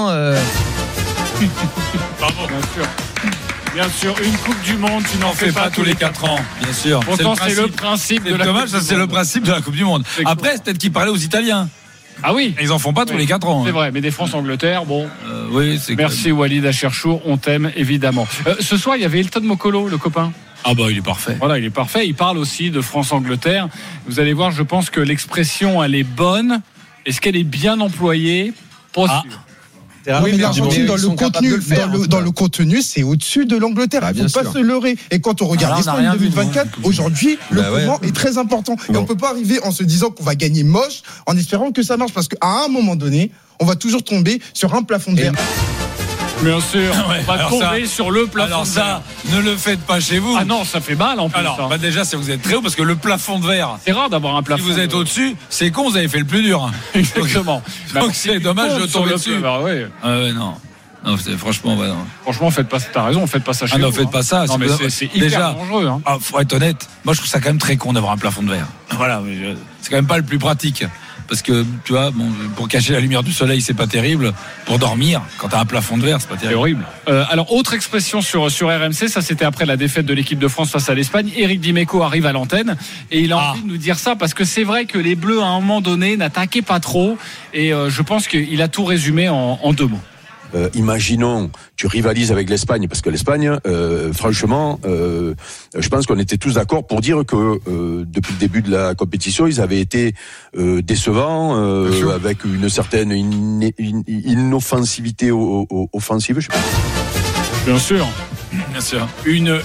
Bravo. Bien sûr, une Coupe du Monde, tu n'en fais pas tous les 4 ans. Bien sûr. Pourtant, c'est le principe de la Coupe du Monde. Ça, c'est le principe de la Coupe du Monde. Après, c'est peut-être qu'il parlait aux Italiens. Ah oui. Ils en font pas tous les 4 ans. C'est vrai, mais des France-Angleterre, bon. Oui, c'est merci Walid Acherchour, on t'aime évidemment. Ce soir, il y avait Elton Mokolo, le copain. Ah bah il est parfait. Voilà, il est parfait. Il parle aussi de France-Angleterre. Vous allez voir, je pense que l'expression, elle est bonne. Est-ce qu'elle est bien employée? Pas sûr. Oui, mais l'Argentine, dans le contenu, c'est au-dessus de l'Angleterre. Il ne faut pas se leurrer. Et quand on regarde l'Espagne 2024, aujourd'hui, le comment est très important. Et on ne peut pas arriver en se disant qu'on va gagner moche, en espérant que ça marche. Parce qu'à un moment donné, on va toujours tomber sur un plafond de verre. Bien sûr, on va tomber sur le plafond. Alors ça, ne le faites pas chez vous. Ah non, ça fait mal en plus. Alors, déjà, si vous êtes très haut, parce que le plafond de verre. C'est rare d'avoir un plafond. Si vous êtes au-dessus, c'est con, vous avez fait le plus dur. Exactement. Donc c'est dommage de tomber dessus. Non. Non, franchement, ouais, non. Franchement, faites pas. T'as raison, faites pas ça chez vous. Non, faites pas ça. Non, mais c'est hyper déjà dangereux. Hein. Faut être honnête. Moi, je trouve ça quand même très con d'avoir un plafond de verre. Voilà, c'est quand même pas le plus pratique. Parce que, tu vois, pour cacher la lumière du soleil, c'est pas terrible. Pour dormir, quand t'as un plafond de verre, c'est pas terrible. C'est horrible. Alors, autre expression sur RMC, ça c'était après la défaite de l'équipe de France face à l'Espagne. Éric Dimeco arrive à l'antenne et il a envie de nous dire ça parce que c'est vrai que les Bleus, à un moment donné, n'attaquaient pas trop. Et je pense qu'il a tout résumé en 2 mots. Imaginons, tu rivalises avec l'Espagne, parce que l'Espagne, franchement, je pense qu'on était tous d'accord pour dire que depuis le début de la compétition, ils avaient été décevants, avec une certaine inoffensivité offensive. Je sais pas. Bien sûr. Une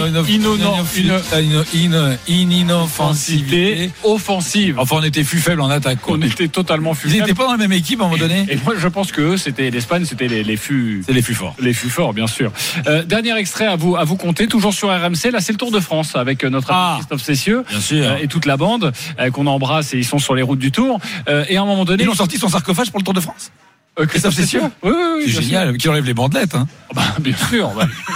inoffensivité offensive. Enfin, on était fût faible en attaque. On était totalement fût faible. Ils n'étaient pas dans la même équipe à un moment donné. Et moi, je pense que eux, c'était l'Espagne, c'était les fûts. C'est les fûts forts. Les fûts forts, bien sûr. Dernier extrait à vous compter, toujours sur RMC. Là, c'est le Tour de France avec notre ami Christophe Cessieux et toute la bande qu'on embrasse et ils sont sur les routes du Tour. Et à un moment donné, ils ont sorti son sarcophage pour le Tour de France. Christophe Cessieux. Oui, c'est génial. Qui enlève les bandelettes. Hein. Bien sûr.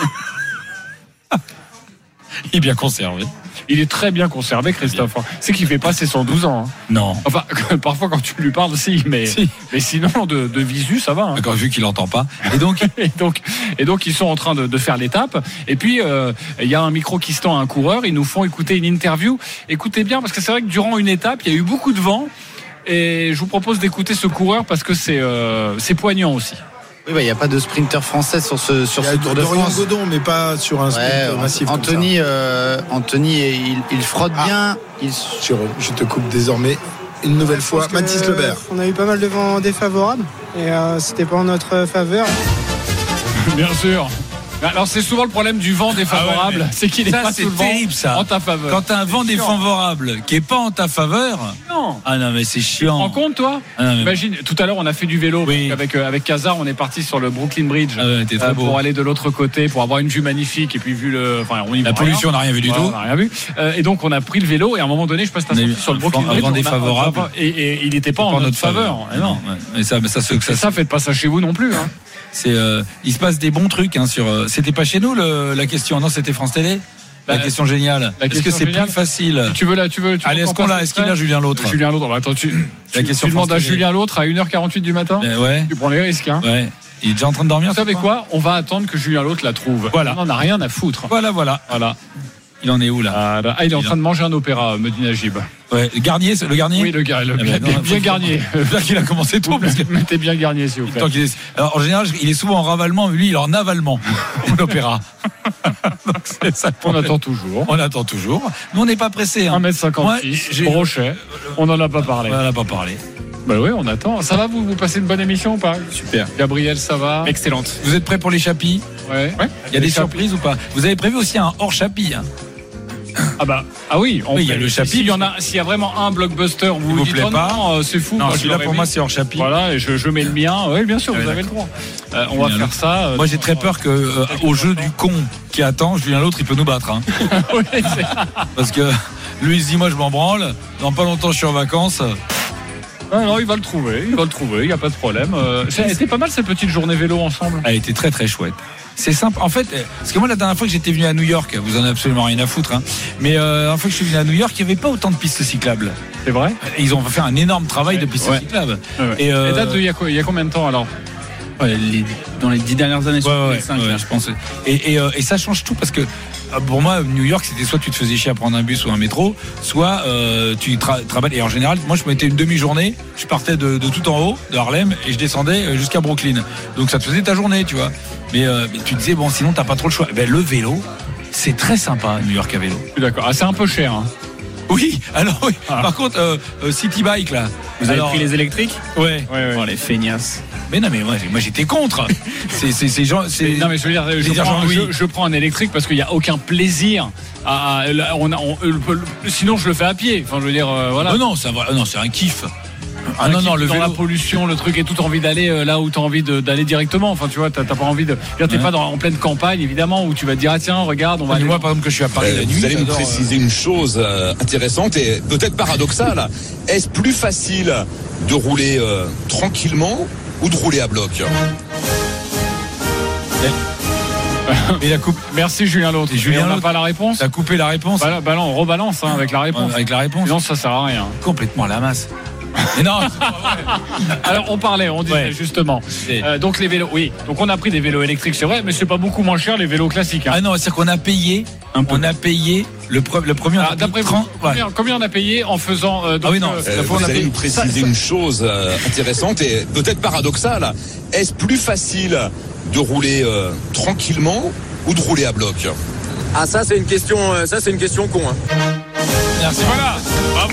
Il est bien conservé. Il est très bien conservé, Christophe. C'est qu'il fait pas ses 112 ans. Hein. Non. Enfin, parfois quand tu lui parles, mais sinon de visu, ça va. Hein. D'accord, vu qu'il n'entend pas. Et donc ils sont en train de faire l'étape. Et puis il y a un micro qui se tend à un coureur. Ils nous font écouter une interview. Écoutez bien, parce que c'est vrai que durant une étape, il y a eu beaucoup de vent. Et je vous propose d'écouter ce coureur parce que c'est poignant aussi. Oui, il n'y a pas de sprinter français sur ce Tour de France. Godon, mais pas sur un sprint massif. Anthony, il frotte bien. Je te coupe désormais une nouvelle fois. Mathis Lebert. On a eu pas mal de vent défavorable et c'était pas en notre faveur. Bien sûr. Alors c'est souvent le problème du vent défavorable, c'est qu'il est pas c'est souvent terrible, ça. En ta faveur. Quand t'as un vent défavorable qui est pas en ta faveur. Non. Ah non mais c'est chiant. Tu te rends compte toi? Imagine, tout à l'heure on a fait du vélo avec Kazar, on est parti sur le Brooklyn Bridge pour aller de l'autre côté, pour avoir une vue magnifique et puis la pollution, on n'a rien vu du tout. On n'a rien vu. Et donc on a pris le vélo et à un moment donné, je passe sur le Brooklyn Bridge, vent défavorable et il n'était pas en notre faveur. Non. Mais ça faites pas ça chez vous non plus. Il se passe des bons trucs sur. C'était pas chez nous la question, non, c'était France Télé. La question géniale. Est-ce que c'est plus facile? Tu veux Allez, est-ce qu'il a Julien L'Autre? Julien L'Autre. Attends, tu demandes à Julien L'Autre à 1h48 du matin. Ouais. Tu prends les risques. Hein. Ouais. Il est déjà en train de dormir. Vous savez quoi? On va attendre que Julien L'Autre la trouve. Voilà. On n'en a rien à foutre. Voilà. Il en est où là? Il est en train de manger un opéra, me dit Najib. Ouais, le Garnier. Oui, le Garnier. Bien Garnier. J'espère qu'il a commencé tôt. Mettez bien Garnier, s'il vous plaît. Alors, en général, il est souvent en ravalement, mais lui, il est en avalement. L'opéra. Donc, c'est ça. On attend toujours. Mais on n'est pas pressé. 1m56. Brochet. On n'en a pas parlé. Bah oui, on attend. Ça va, vous passez une bonne émission ou pas? Super. Gabriel, ça va? Excellente. Vous êtes prêts pour les chapis? Ouais. Il y a des surprises ou pas? Vous avez prévu aussi un hors chapi, hein? Oui, il y a le chapitre. S'il y a vraiment un blockbuster où vous dites plaît pas, c'est fou. Non, celui-là pour moi c'est hors chapitre. Voilà, et je mets le mien. Oui, bien sûr, vous avez le droit. On va faire ça. Moi j'ai très peur que au jeu du con qui attend, Julien l'autre il peut nous battre. Hein. Oui, parce que lui il se dit moi je m'en branle. Dans pas longtemps je suis en vacances. Non, il va le trouver. Il n'y a pas de problème. C'était pas mal cette petite journée vélo ensemble. Elle était très très chouette. C'est simple. En fait, parce que moi, la dernière fois que j'étais venu à New York, vous en avez absolument rien à foutre, hein, mais la dernière fois que je suis venu à New York, il n'y avait pas autant de pistes cyclables. C'est vrai? Et ils ont fait un énorme travail de pistes cyclables. Ouais. Et date il y a combien de temps alors? Dans les 10 dernières années, 5, je pense. Et ça change tout parce que pour moi, New York, c'était soit tu te faisais chier à prendre un bus ou un métro, soit tu travailles. Et en général, moi, je mettais une demi-journée. Je partais de tout en haut, de Harlem, et je descendais jusqu'à Brooklyn. Donc ça te faisait ta journée, tu vois. Mais tu disais bon, sinon t'as pas trop le choix. Le vélo, c'est très sympa, New York à vélo. D'accord. C'est un peu cher. Hein. Oui, alors oui. Par contre, City Bike là. Vous avez pris les électriques? Ouais. Oh, les feignasses. Mais non, mais moi j'étais contre. C'est genre. Non, mais je veux dire, je prends un électrique parce qu'il n'y a aucun plaisir. Sinon, je le fais à pied. Enfin, je veux dire, voilà. Non, c'est un kiff. Le vélo. La pollution, le truc, et tout envie d'aller là où tu as envie d'aller directement. Enfin, tu vois, t'as pas envie de. T'es pas en pleine campagne, évidemment, où tu vas te dire, tiens, regarde, on va aller. Moi, par exemple, que je suis à Paris la nuit. Vous allez me préciser une chose intéressante et peut-être paradoxale. Est-ce plus facile de rouler tranquillement ou de rouler à bloc? Et la coupe. Merci Julien L'autre. Julien n'a pas la réponse. T'as coupé la réponse. Bah non, on rebalance avec la réponse. Sinon ça sert à rien. Complètement à la masse. Mais non, c'est pas vrai. Alors on disait justement. Donc les vélos, oui. Donc on a pris des vélos électriques, c'est vrai, mais c'est pas beaucoup moins cher les vélos classiques. Hein. Ah non, c'est-à-dire qu'on a payé. On a payé le premier. D'après vous, combien on a payé en faisant vous allez nous préciser une chose intéressante et peut-être paradoxale. Est-ce plus facile de rouler tranquillement ou de rouler à bloc? Ah, ça c'est une question con. Hein. Merci. Voilà. Bravo.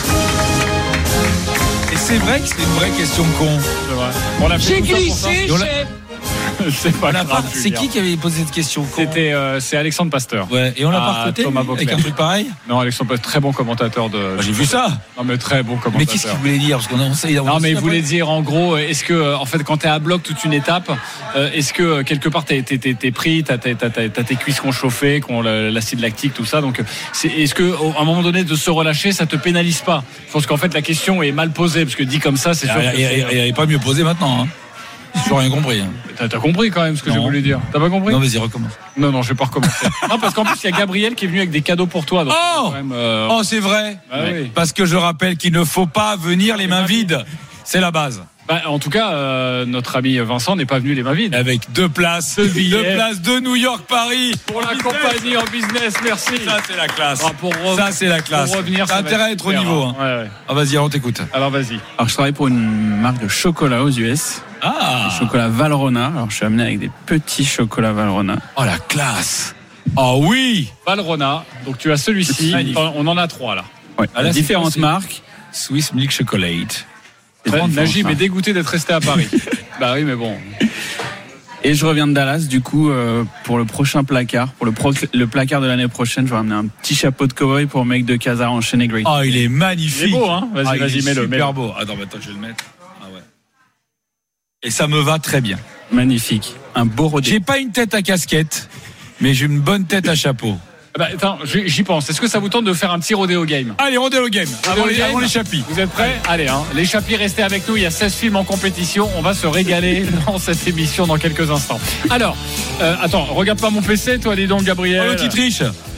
Et c'est vrai que c'est une vraie question con. C'est vrai. On l'a fait glissé. C'est pas grave. C'est qui avait posé cette question con? C'est Alexandre Pasteur. Ouais. Et on l'a pas recruté avec un truc pareil? Non, Alexandre Pasteur, très bon commentateur de. J'ai vu ça. Non, mais très bon commentateur. Mais qu'est-ce qu'il voulait dire? Parce qu'on sait. Non, mais il voulait dire en gros, est-ce que en fait quand t'es à bloc toute une étape, est-ce que quelque part t'es pris, t'as tes cuisses qu'on chauffait, qu'on l'acide lactique, tout ça. Donc est-ce que à un moment donné de se relâcher, ça te pénalise pas? Je pense qu'en fait la question est mal posée parce que dit comme ça, c'est sûr. Elle n'est pas mieux posée maintenant. Hein. J'ai rien compris. Hein. T'as compris quand même ce que j'ai voulu dire. T'as pas compris? Non, vas-y, recommence. Non, je vais pas recommencer. Non, parce qu'en plus, il y a Gabriel qui est venu avec des cadeaux pour toi. Donc oh, c'est vrai. Oui. Parce que je rappelle qu'il ne faut pas venir les mains vides. C'est la base. En tout cas, notre ami Vincent n'est pas venu les mains vides. Avec 2 places. 2 places de New York-Paris. Pour la compagnie en business, merci. Ça, c'est la classe. Ça, c'est la classe. Pour revenir, t'as intérêt à être au niveau. Hein. Ouais. Ah, vas-y, on t'écoute. Alors, vas-y. Alors, je travaille pour une marque de chocolat aux US. Ah. Chocolat Valrhona. Alors, je suis amené avec des petits chocolats Valrhona. Oh, la classe. Oh oui. Valrhona. Donc, tu as celui-ci. On en a 3, là. Ouais. Différentes marques. Swiss Milk Chocolate. Najib est dégoûté d'être resté à Paris. Bah oui, mais bon. Et je reviens de Dallas, du coup, pour le prochain placard, pour le placard de l'année prochaine, je vais ramener un petit chapeau de cowboy pour mec de Casar enchaîné Great. Oh, il est magnifique. Il est beau, hein. Vas-y, mets-le. Super beau. Attends, je vais le mettre. Ah ouais. Et ça me va très bien. Magnifique. Un beau rodé. J'ai pas une tête à casquette, mais j'ai une bonne tête à chapeau. Attends, j'y pense. Est-ce que ça vous tente de faire un petit rodéo game? Allez, rodéo game. Avant les chapis. Vous êtes prêts? Allez, les chapis, restez avec nous. Il y a 16 films en compétition. On va se régaler dans cette émission dans quelques instants. Alors, attends, regarde pas mon PC, toi, dis donc, Gabriel. Oh, l'autre, il triche.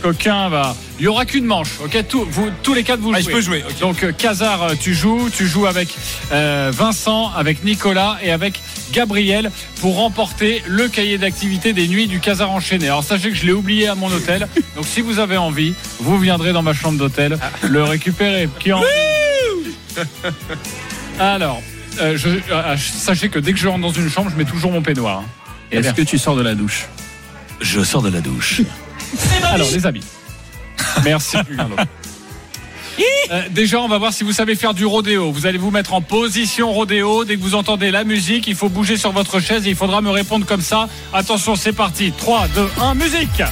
Coquin va. Il n'y aura qu'une manche, ok. Tous les quatre vous jouez. Je peux jouer. Okay. Donc Casar, tu joues avec Vincent, avec Nicolas et avec Gabriel pour remporter le cahier d'activité des nuits du Casar enchaîné. Alors sachez que je l'ai oublié à mon hôtel. Donc si vous avez envie, vous viendrez dans ma chambre d'hôtel le récupérer. Qui en... Alors, sachez que dès que je rentre dans une chambre, je mets toujours mon peignoir. Hein. Est-ce que tu sors de la douche? Je sors de la douche. Alors les amis, merci. Déjà on va voir si vous savez faire du rodéo. Vous allez vous mettre en position rodéo. Dès que vous entendez la musique, il faut bouger sur votre chaise et il faudra me répondre comme ça. Attention, c'est parti. 3, 2, 1, musique.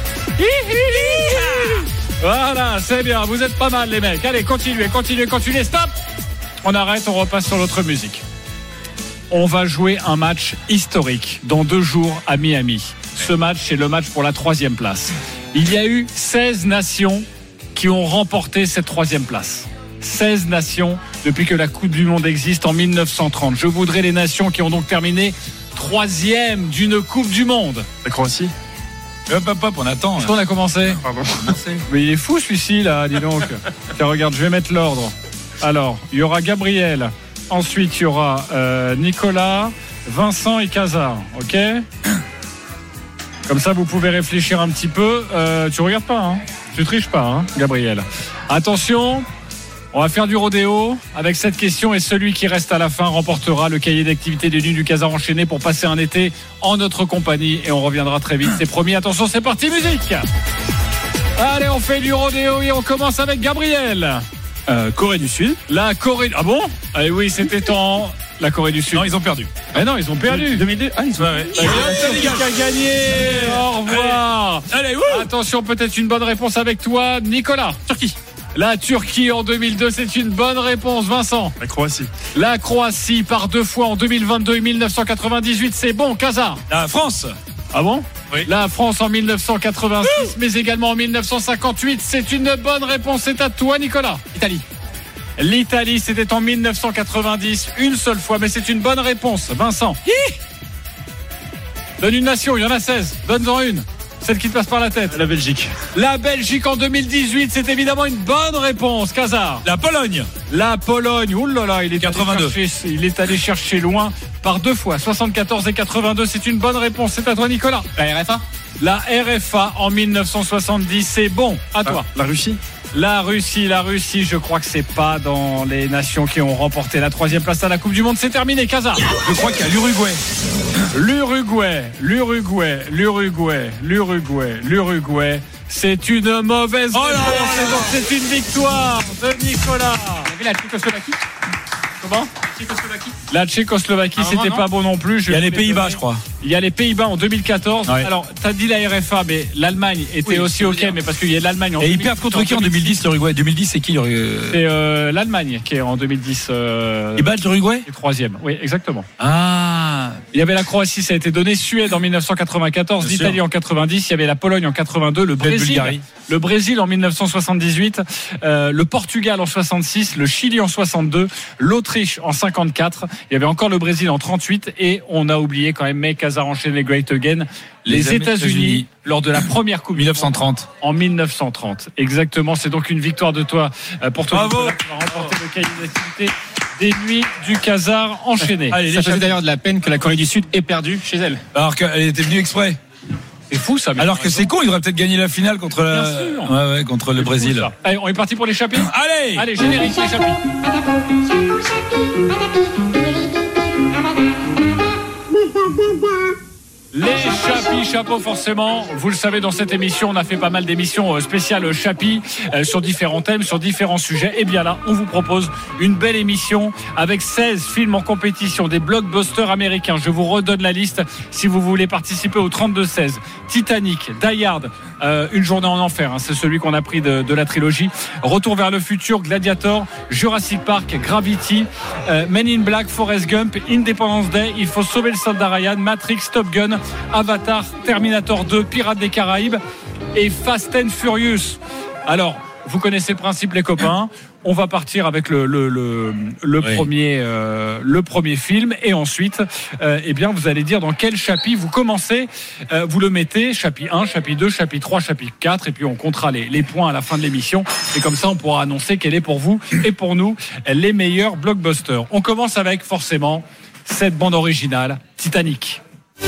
Voilà, c'est bien, vous êtes pas mal les mecs. Allez, continuez, stop. On arrête, on repasse sur l'autre musique. On va jouer un match historique dans 2 jours à Miami. Ce match, c'est le match pour la 3e place. Il y a eu 16 nations qui ont remporté cette 3e place. 16 nations depuis que la Coupe du Monde existe en 1930. Je voudrais les nations qui ont donc terminé 3e d'une Coupe du Monde. La Croatie. Hop, on attend. Est-ce qu'on a commencé? Pardon. Mais il est fou celui-ci là, dis donc. Tiens, regarde, je vais mettre l'ordre. Alors, il y aura Gabriel. Ensuite, il y aura Nicolas, Vincent et Casar. Ok? Comme ça, vous pouvez réfléchir un petit peu. Tu regardes pas, hein? Tu triches pas, hein, Gabriel? Attention, on va faire du rodéo avec cette question et celui qui reste à la fin remportera le cahier d'activité des nuits du Casar enchaîné pour passer un été en notre compagnie et on reviendra très vite. C'est promis. Attention, c'est parti, musique. Allez, on fait du rodéo et on commence avec Gabriel. Corée du Sud. La Corée. Ah bon? Ah oui, c'était en la Corée du Sud. Non, ils ont perdu. Non, ils ont perdu. 2002. Ah, ils ont qui a gagné. Au revoir. Allez, attention, peut-être une bonne réponse avec toi, Nicolas. Turquie. La Turquie en 2002, c'est une bonne réponse, Vincent. La Croatie. La Croatie par 2 fois en 2022 et 1998, c'est bon. Casar. La France. Ah bon? Oui. La France en 1986, mais également en 1958. C'est une bonne réponse. C'est à toi, Nicolas. Italie. L'Italie, c'était en 1990, une seule fois, mais c'est une bonne réponse. Vincent. Donne une nation, il y en a 16. Donne-en une. Celle qui te passe par la tête. La Belgique. La Belgique en 2018, c'est évidemment une bonne réponse. Casar. La Pologne. La Pologne. Ouh là là, il est allé chercher loin par 2 fois. 74 et 82, c'est une bonne réponse. C'est à toi, Nicolas. La RFA. La RFA en 1970, c'est bon. À toi. La Russie. La Russie, je crois que c'est pas dans les nations qui ont remporté la 3e place à la Coupe du Monde. C'est terminé, Casar. Je crois qu'il y a L'Uruguay. C'est une mauvaise réponse. Donc c'est une victoire de Nicolas. Vous avez la Tchécoslovaquie? Comment? La Tchécoslovaquie, c'était pas bon non plus. Il y a les Pays-Bas, je crois. Il y a les Pays-Bas en 2014. Ouais. Alors, t'as dit la RFA, mais l'Allemagne était aussi OK, mais parce qu'il y a l'Allemagne en 2010. Et ils perdent contre qui en 2010, l'Uruguay? 2010, c'est qui l'Uruguay? C'est l'Allemagne qui est en 2010. Ils battent l'Uruguay? 3e. Oui, exactement. Ah. Il y avait la Croatie, ça a été donné. Suède en 1994, l'Italie en 90. Il y avait la Pologne en 82, le Brésil en 1978, le Portugal en 66, le Chili en 62, l'Autriche en 54. Il y avait encore le Brésil en 38 et on a oublié quand même, mais Casar enchaîné Great Again, les États-Unis lors de la première Coupe 1930. En 1930. Exactement. C'est donc une victoire de toi pour toi. Bravo. Tu vas remporter le cahier d'activité des nuits du Casar enchaîné. Allez, ça faisait d'ailleurs de la peine que la Corée du Sud ait perdu chez elle. Alors qu'elle était venue exprès. C'est fou ça. Alors que c'est con, il aurait peut-être gagné la finale contre contre le Brésil. Allez, on est parti pour l'échappée. Allez, générique, l'échappée. Les Chapis Chapeaux, forcément, vous le savez, dans cette émission, on a fait pas mal d'émissions spéciales Chapis sur différents thèmes, sur différents sujets. Et bien là, on vous propose une belle émission avec 16 films en compétition, des blockbusters américains. Je vous redonne la liste si vous voulez participer au 32-16. Titanic, Die Hard, Une journée en enfer, hein, c'est celui qu'on a pris de la trilogie. Retour vers le futur, Gladiator, Jurassic Park, Gravity, Men in Black, Forrest Gump, Independence Day, Il faut sauver le soldat Ryan, Matrix, Top Gun, Avatar, Terminator 2, Pirates des Caraïbes et Fast and Furious. Alors, vous connaissez le principe, les copains. On va partir avec le premier film et ensuite eh bien vous allez dire dans quel chapitre vous commencez, vous le mettez chapitre 1, chapitre 2, chapitre 3, chapitre 4 et puis on comptera les points à la fin de l'émission et comme ça on pourra annoncer quel est pour vous et pour nous les meilleurs blockbusters. On commence avec forcément cette bande originale Titanic.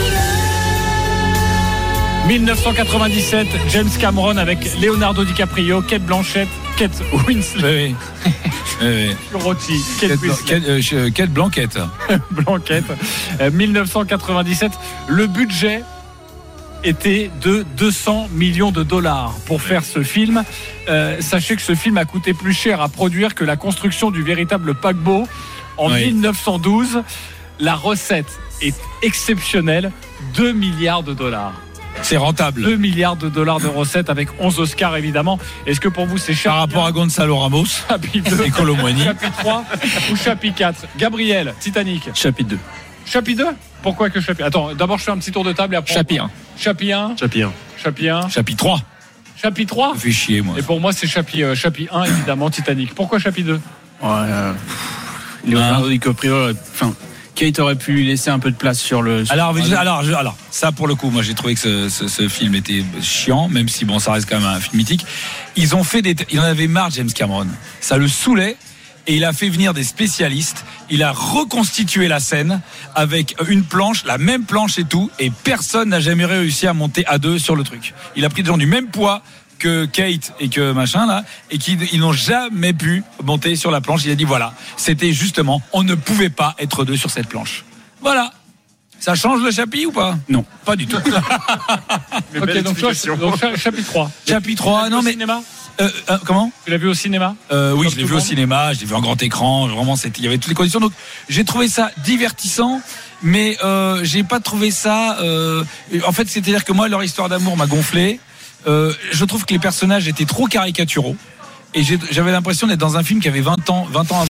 1997, James Cameron avec Leonardo DiCaprio, Kate Blanchett, Kate Winslet. Rôti, Kate Blanquette. Blanquette. 1997, le budget était de 200 millions de dollars pour faire ce film. Sachez que ce film a coûté plus cher à produire que la construction du véritable paquebot en 1912. La recette est exceptionnelle, 2 milliards de dollars. C'est rentable. 2 milliards de dollars de recettes avec 11 Oscars évidemment. Est-ce que pour vous c'est cher? Par rapport à Gonzalo Ramos, chapitre 2, et Colomboigny. Chapitre 3 ou chapitre 4? Gabriel, Titanic. Chapitre 2. Chapitre 2? Pourquoi que chapitre? Attends, d'abord je fais un petit tour de table et après. Chapitre 1. Chapitre 1. Chapitre 1. Chapitre 1. Chapitre 3. Chapitre 3? Ça fait chier, moi. Et pour moi c'est chapitre 1 évidemment, Titanic. Pourquoi chapitre 2? Leonardo DiCaprio, Kate aurait pu lui laisser un peu de place sur le. Alors, ça pour le coup, moi j'ai trouvé que ce film était chiant, même si bon, ça reste quand même un film mythique. Il en avait marre, James Cameron. Ça le saoulait et il a fait venir des spécialistes. Il a reconstitué la scène avec une planche, la même planche et tout, et personne n'a jamais réussi à monter à deux sur le truc. Il a pris des gens du même poids que Kate et que machin là, et ils n'ont jamais pu monter sur la planche. Il a dit voilà, c'était justement, on ne pouvait pas être deux sur cette planche. Voilà. Ça change le chapitre ou pas? Non, pas du tout. Ok, donc chapitre 3. Chapitre 3, non mais. Cinéma comment? Tu l'as vu au cinéma? Oui, je l'ai vu au cinéma, je l'ai vu en grand écran, vraiment, il y avait toutes les conditions. Donc, j'ai trouvé ça divertissant, mais j'ai pas trouvé ça. En fait, c'est-à-dire que moi, leur histoire d'amour m'a gonflé. Je trouve que les personnages étaient trop caricaturaux et j'avais l'impression d'être dans un film qui avait 20 ans